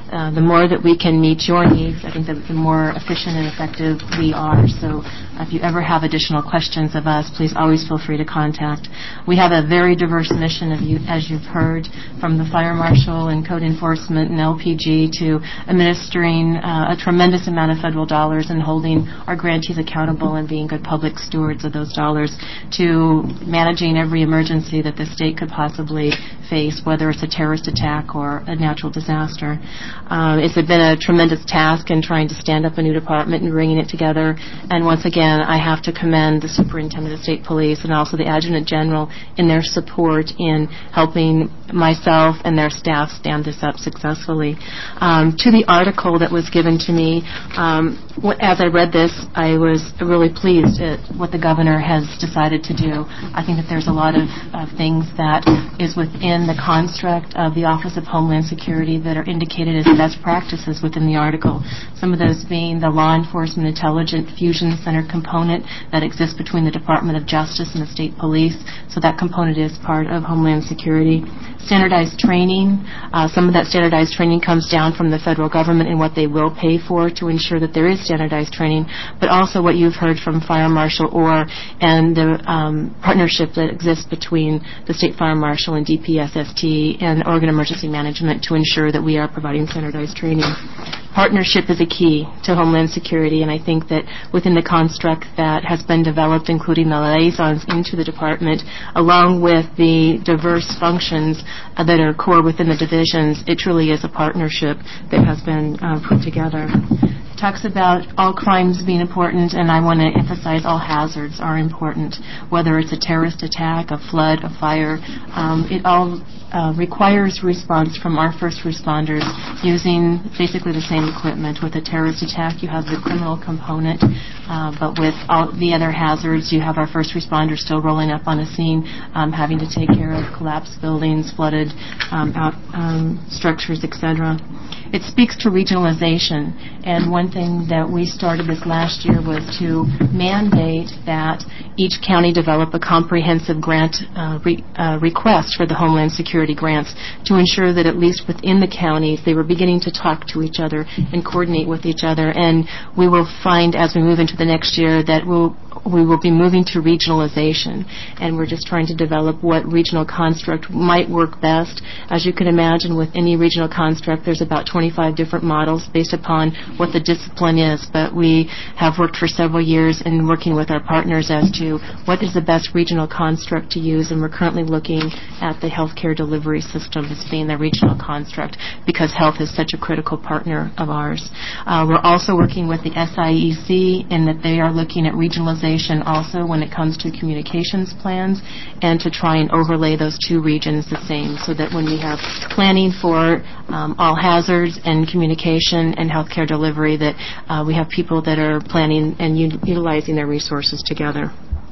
Uh, the more that we can meet your needs, I think that the more efficient and effective we are. So if you ever have additional questions of us, please always feel free to contact. We have a very diverse mission, of you, as you've heard, from the fire marshal and code enforcement and L P G to administering uh, a tremendous amount of federal dollars and holding our grantees accountable and being good public stewards of those dollars, to managing every emergency that the state could possibly face, whether it's a terrorist attack or a natural disaster. Um, it's been a tremendous task in trying to stand up a new department and bringing it together. And once again, I have to commend the Superintendent of State Police and also the Adjutant General in their support in helping myself and their staff stand this up successfully. Um, to the article that was given to me, um, as I read this, I was really pleased at what the governor has decided to do. I think that there's a lot of, of things that is within the construct of the Office of Homeland Security that are indicated as best practices within the article. Some of those being the Law Enforcement Intelligent Fusion Center component that exists between the Department of Justice and the State Police. So that component is part of Homeland Security. Standardized training. Uh, some of that standardized training comes down from the federal government and what they will pay for to ensure that there is standardized training, but also what you've heard from Fire Marshal Orr and the um, partnership that exists between the State Fire Marshal and D P S S T and Oregon Emergency Management to ensure that we are providing standardized training. Partnership is a key to Homeland Security, and I think that within the construct that has been developed, including the liaisons into the department, along with the diverse functions uh, that are core within the divisions, it truly is a partnership that has been uh, put together. It talks about all crimes being important, and I want to emphasize all hazards are important, whether it's a terrorist attack, a flood, a fire. Um, it all Uh, requires response from our first responders using basically the same equipment. With a terrorist attack, you have the criminal component, uh, but with all the other hazards, you have our first responders still rolling up on a scene, um, having to take care of collapsed buildings, flooded um, out, um, structures, et cetera. It speaks to regionalization, and one thing that we started this last year was to mandate that each county develop a comprehensive grant uh, re- uh, request for the Homeland Security grants to ensure that at least within the counties they were beginning to talk to each other and coordinate with each other. And we will find as we move into the next year that we'll we will be moving to regionalization, and we're just trying to develop what regional construct might work best. As you can imagine, with any regional construct, there's about twenty-five different models based upon what the discipline is, but we have worked for several years in working with our partners as to what is the best regional construct to use, and we're currently looking at the healthcare delivery system as being the regional construct because health is such a critical partner of ours. Uh, we're also working with the S I E C in that they are looking at regionalization also when it comes to communications plans, and to try and overlay those two regions the same so that when we have planning for um, all hazards and communication and healthcare delivery, that uh, we have people that are planning and u- utilizing their resources together.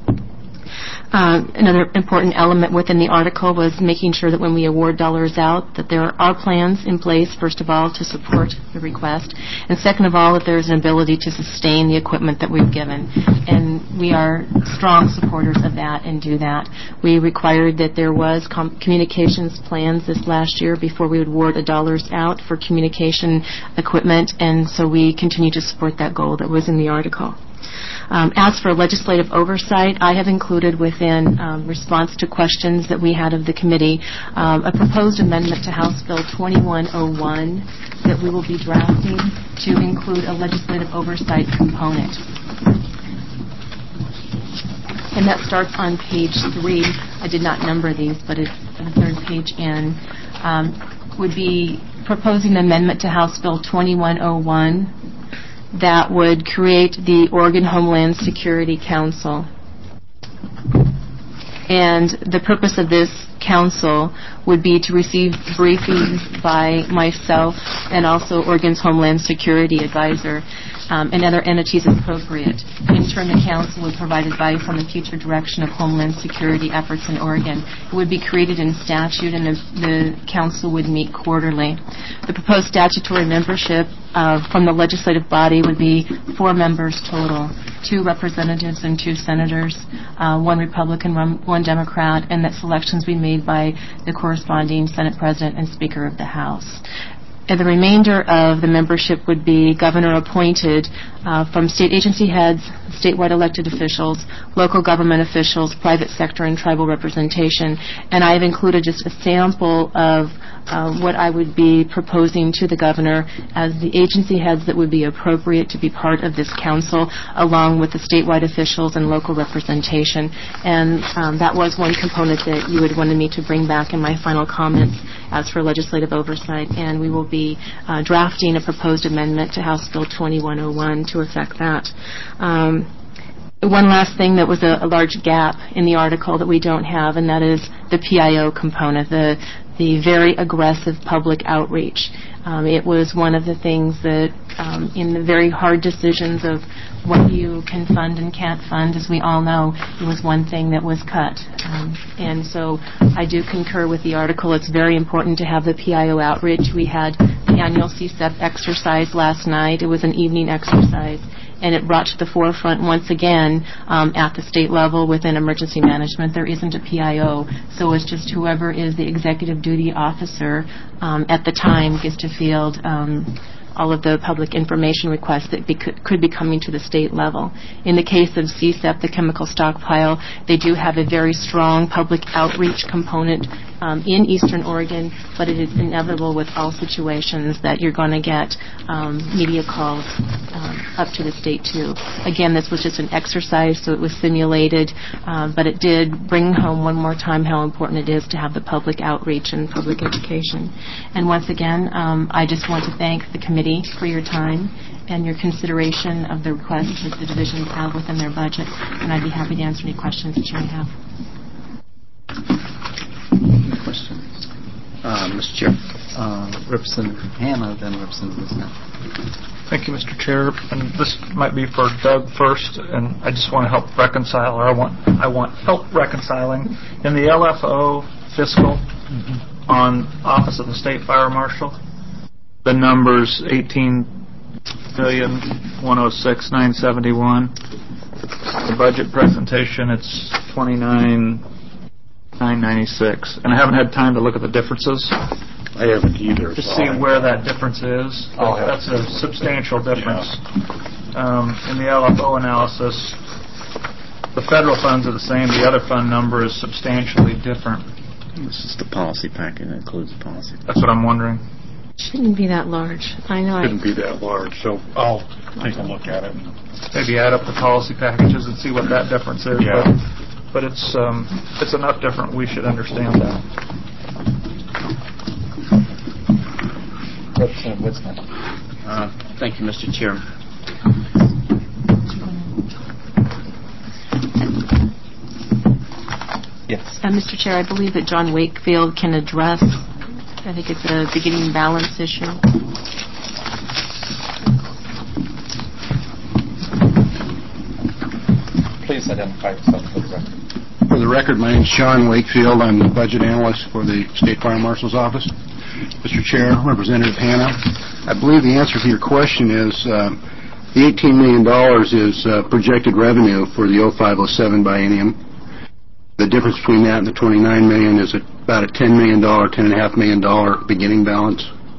Uh, another important element within the article was making sure that when we award dollars out, that there are plans in place, first of all, to support the request, and second of all, that there's an ability to sustain the equipment that we've given. And we are strong supporters of that and do that. We required that there was com- communications plans this last year before we would award the dollars out for communication equipment, and so we continue to support that goal that was in the article. Um, as for legislative oversight, I have included within um, response to questions that we had of the committee um, a proposed amendment to House Bill twenty-one oh one that we will be drafting to include a legislative oversight component. And that starts on page three. I did not number these, but it's the third page in. Um, would be proposing an amendment to House Bill twenty-one oh one that would create the Oregon Homeland Security Council. And the purpose of this council would be to receive briefings by myself and also Oregon's Homeland Security Advisor um, and other entities as appropriate. In turn, the council would provide advice on the future direction of Homeland Security efforts in Oregon. It would be created in statute, and the, the council would meet quarterly. The proposed statutory membership uh, from the legislative body would be four members total, two representatives and two senators, uh, one Republican, one, one Democrat, and that selections be made by the corresponding Senate President and Speaker of the House. and the remainder of the membership would be governor-appointed uh, from state agency heads, statewide elected officials, local government officials, private sector, and tribal representation. And I have included just a sample of uh, what I would be proposing to the governor as the agency heads that would be appropriate to be part of this council, along with the statewide officials and local representation. And um, that was one component that you had wanted me to bring back in my final comments as for legislative oversight. And we will be uh, drafting a proposed amendment to House Bill twenty-one oh one to affect that. Um, One last thing that was a, a large gap in the article that we don't have, and that is the P I O component, the the very aggressive public outreach. Um, it was one of the things that, um, in the very hard decisions of what you can fund and can't fund, as we all know, it was one thing that was cut. Um, and so I do concur with the article. It's very important to have the P I O outreach. We had the annual C S E P exercise last night. It was an evening exercise, and it brought to the forefront once again um, at the state level within emergency management, there isn't a P I O. So it's just whoever is the executive duty officer um, at the time gets to field um, all of the public information requests that be, could be coming to the state level. In the case of C S E P, the chemical stockpile, they do have a very strong public outreach component um, in Eastern Oregon, but it is inevitable with all situations that you're going to get um, media calls um, up to the state too. Again, this was just an exercise, so it was simulated, uh, but it did bring home one more time how important it is to have the public outreach and public education. And once again, um, I just want to thank the committee for your time and your consideration of the requests that the divisions have within their budget, and I'd be happy to answer any questions that you may have. Any questions? Uh, Mister Chair. Uh, Representative Hanna, then Representative Wisner. Thank you, Mister Chair. And this might be for Doug first, and I just want to help reconcile, or I want I want help reconciling. In the L F O fiscal mm-hmm. on Office of the State Fire Marshal, the number's eighteen million one hundred six thousand nine hundred seventy-one. The budget presentation, it's twenty-nine thousand nine hundred ninety-six. And I haven't had time to look at the differences I haven't either. to so see I'll where that difference is. I'll have That's a substantial difference. Um, in the L F O analysis, the federal funds are the same. The other fund number is substantially different. This is the policy packet that includes the policy. That's what I'm wondering. Shouldn't be that large. I know. Shouldn't be that large, so I'll take a look at it. Maybe add up the policy packages and see what that difference is. Yeah. But, but it's um, it's enough different. We should understand that. Representative Wisner. Uh, thank you, Mister Chair. Yes. Uh, Mister Chair, I believe that John Wakefield can address, I think it's a beginning balance issue. Please identify yourself for the record. For the record, my name is Sean Wakefield. I'm the budget analyst for the State Fire Marshal's Office. Mister Chair, Representative Hanna, I believe the answer to your question is uh, the eighteen million dollars is uh, projected revenue for the oh five oh seven biennium. The difference between that and the twenty-nine million dollars is about a ten million dollars, ten point five million dollars beginning balance.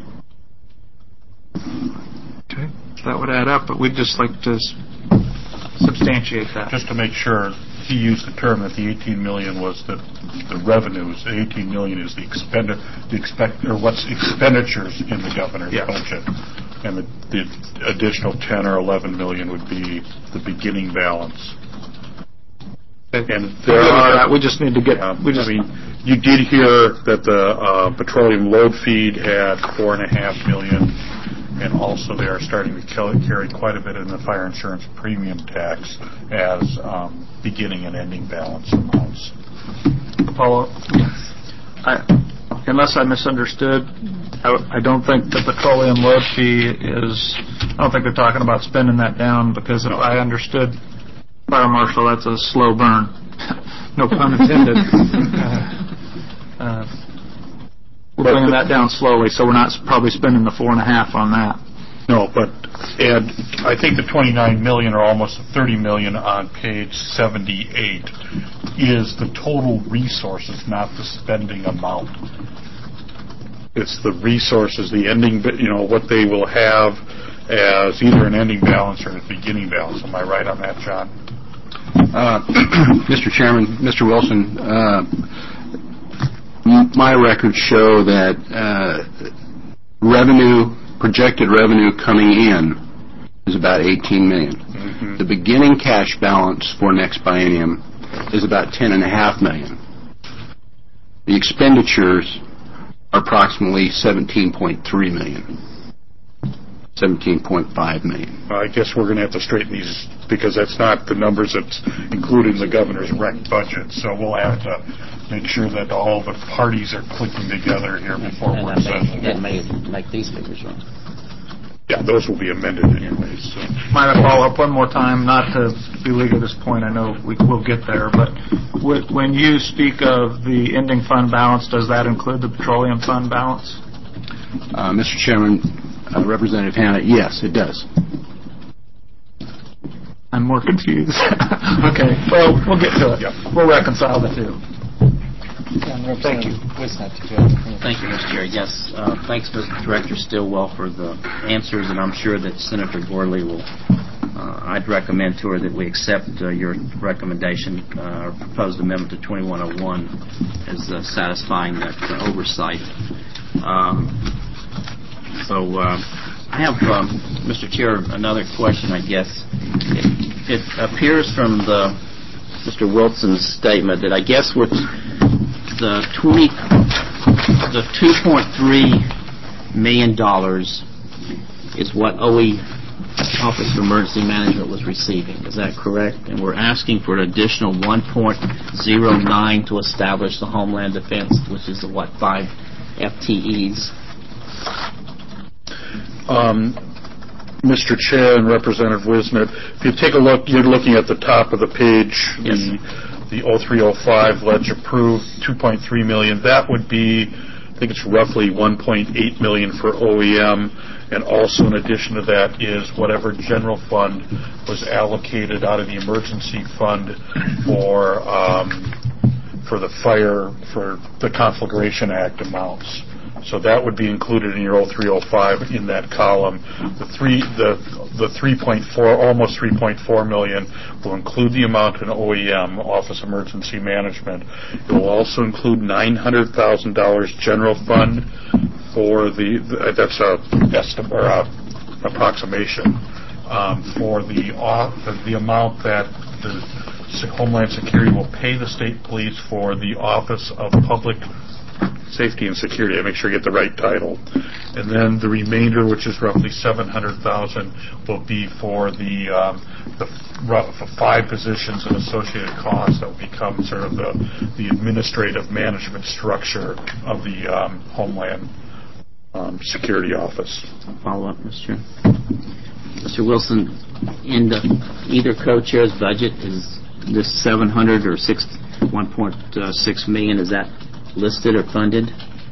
Okay. That would add up, but we'd just like to s- substantiate that. Just to make sure, he used the term that the eighteen million dollars was the the revenues. The eighteen million dollars is the expendi- the expect or what's expenditures in the governor's yes. budget, and the, the additional ten or eleven million dollars would be the beginning balance. Okay. And there are. We just need to get. Yeah, we just, I mean, you did hear that the uh, petroleum load feed had four and a half million. And also they are starting to carry quite a bit in the fire insurance premium tax as um, beginning and ending balance amounts. Follow. I, unless I misunderstood, I, I don't think the petroleum load fee is. I don't think they're talking about spending that down, because if No. I understood Fire Marshal, that's a slow burn. No pun intended. uh, uh, We're bringing that down slowly, so we're not probably spending the four and a half on that. No, but Ed, I think the twenty-nine million or almost thirty million on page seventy-eight is the total resources, not the spending amount. It's the resources, the ending, ba- you know, what they will have as either an ending balance or a beginning balance. Am I right on that, John? Uh, Mister Chairman, Mister Wilson, uh, m- my records show that uh, revenue, projected revenue coming in is about eighteen million dollars. Mm-hmm. The beginning cash balance for next biennium is about ten point five million dollars. The expenditures are approximately seventeen point three million dollars, seventeen point five million dollars. I guess we're going to have to straighten these because that's not the numbers that's including the governor's rec budget. So we'll have to make sure that all the parties are clicking together here before And we're that set. may, that may make these figures wrong. Yeah, those will be amended anyways. So. Might I follow up one more time, not to belabor this point, I know we will get there, but w- when you speak of the ending fund balance, does that include the petroleum fund balance? Uh, Mister Chairman, uh, Representative Hanna, yes, it does. I'm more confused. Okay, well, we'll get to it. Yep. We'll reconcile the two. Thank you. Thank you, Mister Chair. Yes, uh, thanks, Mister Director Stillwell, for the answers, and I'm sure that Senator Gorley will. Uh, I'd recommend to her that we accept uh, your recommendation, uh, or proposed amendment to twenty-one oh one, as uh, satisfying that uh, oversight. Um, so, uh, I have, um, Mister Chair, another question. I guess it, it appears from the Mister Wilson's statement that I guess with the twenty, the two point three million dollars is what O E Office of Emergency Management was receiving. Is that correct? And we're asking for an additional one point oh nine to establish the Homeland Defense, which is the what five F T Es. Um, Mister Chair and Representative Wisnet, if you take a look, you're looking at the top of the page, Yes. the, the oh three oh five ledge approved, two point three million dollars. That would be, I think it's roughly one point eight million dollars for O E M, and also in addition to that is whatever general fund was allocated out of the emergency fund for um, for the fire, for the Conflagration Act amounts. So that would be included in your oh three oh five in that column. The three, the the three point four, almost three point four million, will include the amount in O E M, Office of Emergency Management. It will also include nine hundred thousand dollars general fund for the, the that's a estimate or a approximation um, for the, uh, the the amount that the Homeland Security will pay the state police for the Office of Public Safety and Security. I make sure I get the right title. And then the remainder, which is roughly seven hundred thousand dollars, will be for the um, the rough, five positions and associated costs that will become sort of the, the administrative management structure of the um, Homeland um, Security Office. Follow up, Mister Chair. Mister Wilson, in the, either co-chair's budget, is this seven hundred or six, one point six million, is that listed or funded?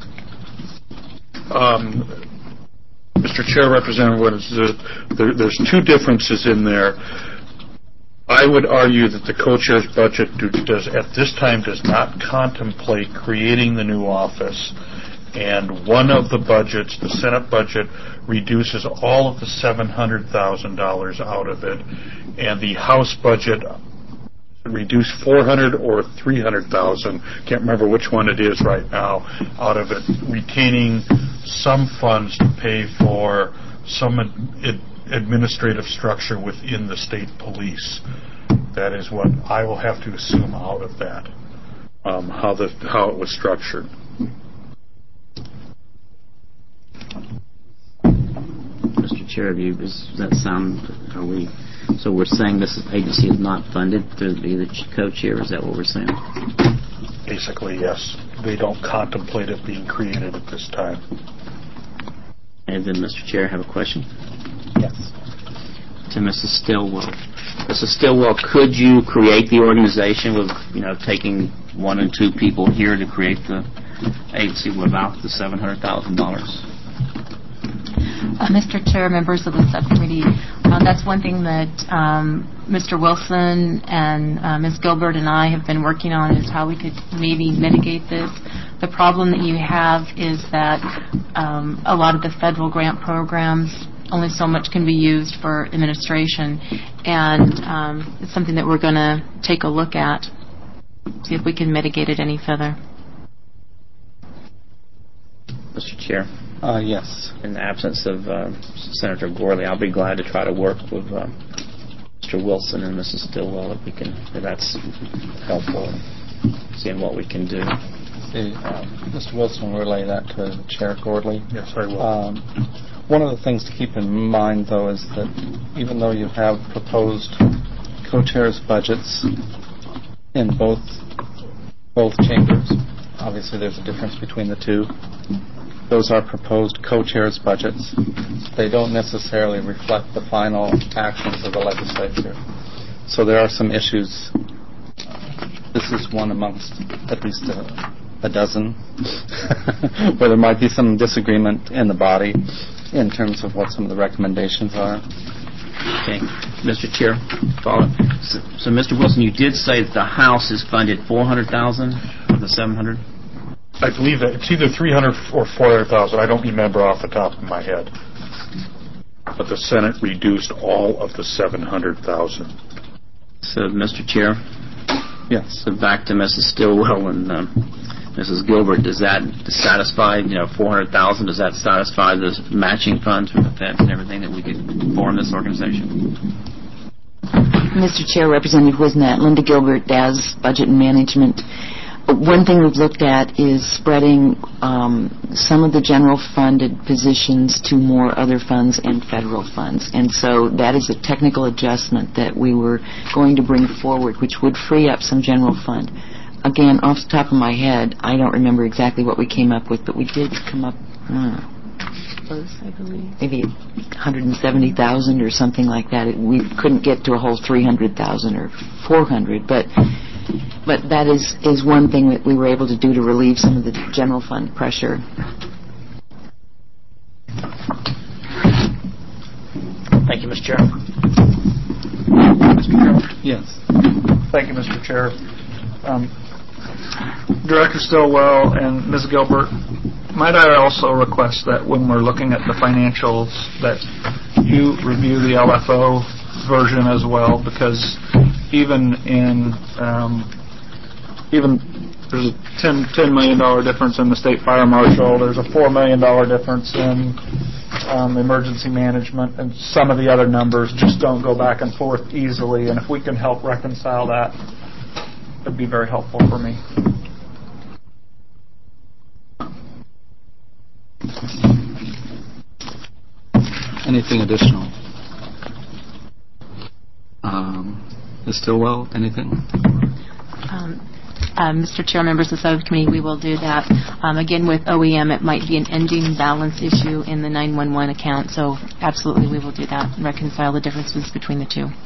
Um, Mister Chair, Representative, what is the, there, there's two differences in there. I would argue that the co-chair's budget do, does at this time does not contemplate creating the new office, and one of the budgets, the Senate budget, reduces all of the seven hundred thousand dollars out of it, and the House budget reduce four hundred or three hundred thousand, can't remember which one it is right now, out of it, retaining some funds to pay for some ad- administrative structure within the state police. That is what I will have to assume out of that, um, how the how it was structured. Mister Chair, have you, does that sound, are we, so we're saying this agency is not funded through the co-chair, is that what we're saying? Basically, yes. They don't contemplate it being created at this time. And then, Mister Chair, I have a question. Yes. To Missus Stillwell. Missus Stillwell, could you create the organization with, you know, taking one and two people here to create the agency without the seven hundred thousand dollars? Uh, Mister Chair, members of the subcommittee, Uh, that's one thing that um, Mister Wilson and uh, Miz Gilbert and I have been working on, is how we could maybe mitigate this. The problem that you have is that um, a lot of the federal grant programs, only so much can be used for administration, and um, it's something that we're going to take a look at, see if we can mitigate it any further. Mister Chair. Uh, yes. In the absence of uh, Senator Gorley, I'll be glad to try to work with uh, Mister Wilson and Missus Stillwell if we can, if that's helpful, in seeing what we can do. See, uh, Mister Wilson will relay that to Chair Gordley. Yes, I will. Um, one of the things to keep in mind, though, is that even though you have proposed co-chairs budgets in both both chambers, obviously there's a difference between the two. Those are proposed co-chairs budgets. They don't necessarily reflect the final actions of the legislature. So there are some issues. This is one amongst at least a, a dozen where there might be some disagreement in the body in terms of what some of the recommendations are. Okay. Mister Chair, follow. So, so Mister Wilson, you did say that the House is funded four hundred thousand dollars of the seven hundred? I believe that it's either three hundred or four hundred thousand. I don't remember off the top of my head. But the Senate reduced all of the seven hundred thousand. So, Mister Chair. Yes. So back to Missus Stillwell and um, Missus Gilbert. Does that satisfy, you know, four hundred thousand? Does that satisfy the matching funds from the feds and everything that we could form this organization? Mister Chair, Representative Wisnat, Linda Gilbert, D A S Budget and Management. One thing we've looked at is spreading um, some of the general funded positions to more other funds and federal funds. And so that is a technical adjustment that we were going to bring forward, which would free up some general fund. Again, off the top of my head, I don't remember exactly what we came up with, but we did come up, uh, Close, I believe. maybe one hundred seventy thousand or something like that. It, we couldn't get to a whole three hundred thousand or four hundred, but but that is, is one thing that we were able to do to relieve some of the general fund pressure. Thank you, Mister Chair. Mister Chairman? Yes. Thank you, Mister Chair. Um, Director Stillwell and Miz Gilbert, might I also request that when we're looking at the financials that you review the L F O version as well, because even in um, even there's a ten, ten million dollars difference in the state fire marshal, there's a four million dollars difference in um, emergency management, and some of the other numbers just don't go back and forth easily, and if we can help reconcile that, it'd be very helpful for me. Anything additional? Um, Miz Stillwell, anything? Um, uh, Mister Chair, members of the subcommittee, we will do that. Um, again, with O E M, it might be an ending balance issue in the nine one one account, so absolutely we will do that and reconcile the differences between the two.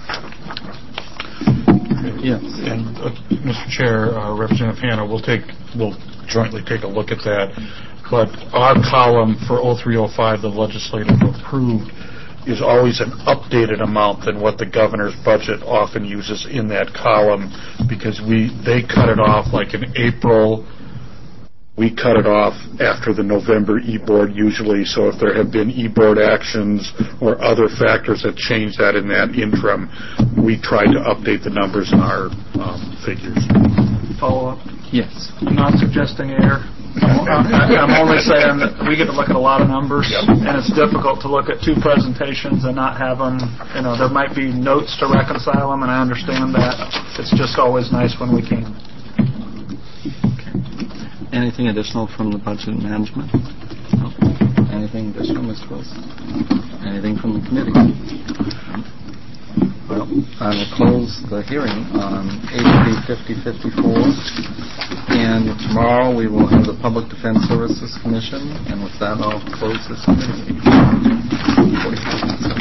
Yes. And uh, Mister Chair, uh, Representative Hanna, we'll take we'll jointly take a look at that. But our column for oh three oh five, the legislative approved, is always an updated amount than what the governor's budget often uses in that column, because we they cut it off like in April. We cut it off after the November E-Board usually, so if there have been E-Board actions or other factors that change that in that interim, we try to update the numbers in our um, figures. Follow up? Yes. I'm not suggesting error. I'm, I'm only saying that we get to look at a lot of numbers, Yep. and it's difficult to look at two presentations and not have them, you know, there might be notes to reconcile them, and I understand that. It's just always nice when we can. Anything additional from the budget and management? No. Anything additional, Mister Wilson? Anything from the committee? Well, I will close the hearing on H B fifty fifty-four, and tomorrow we will have the Public Defense Services Commission, and with that I'll close this committee.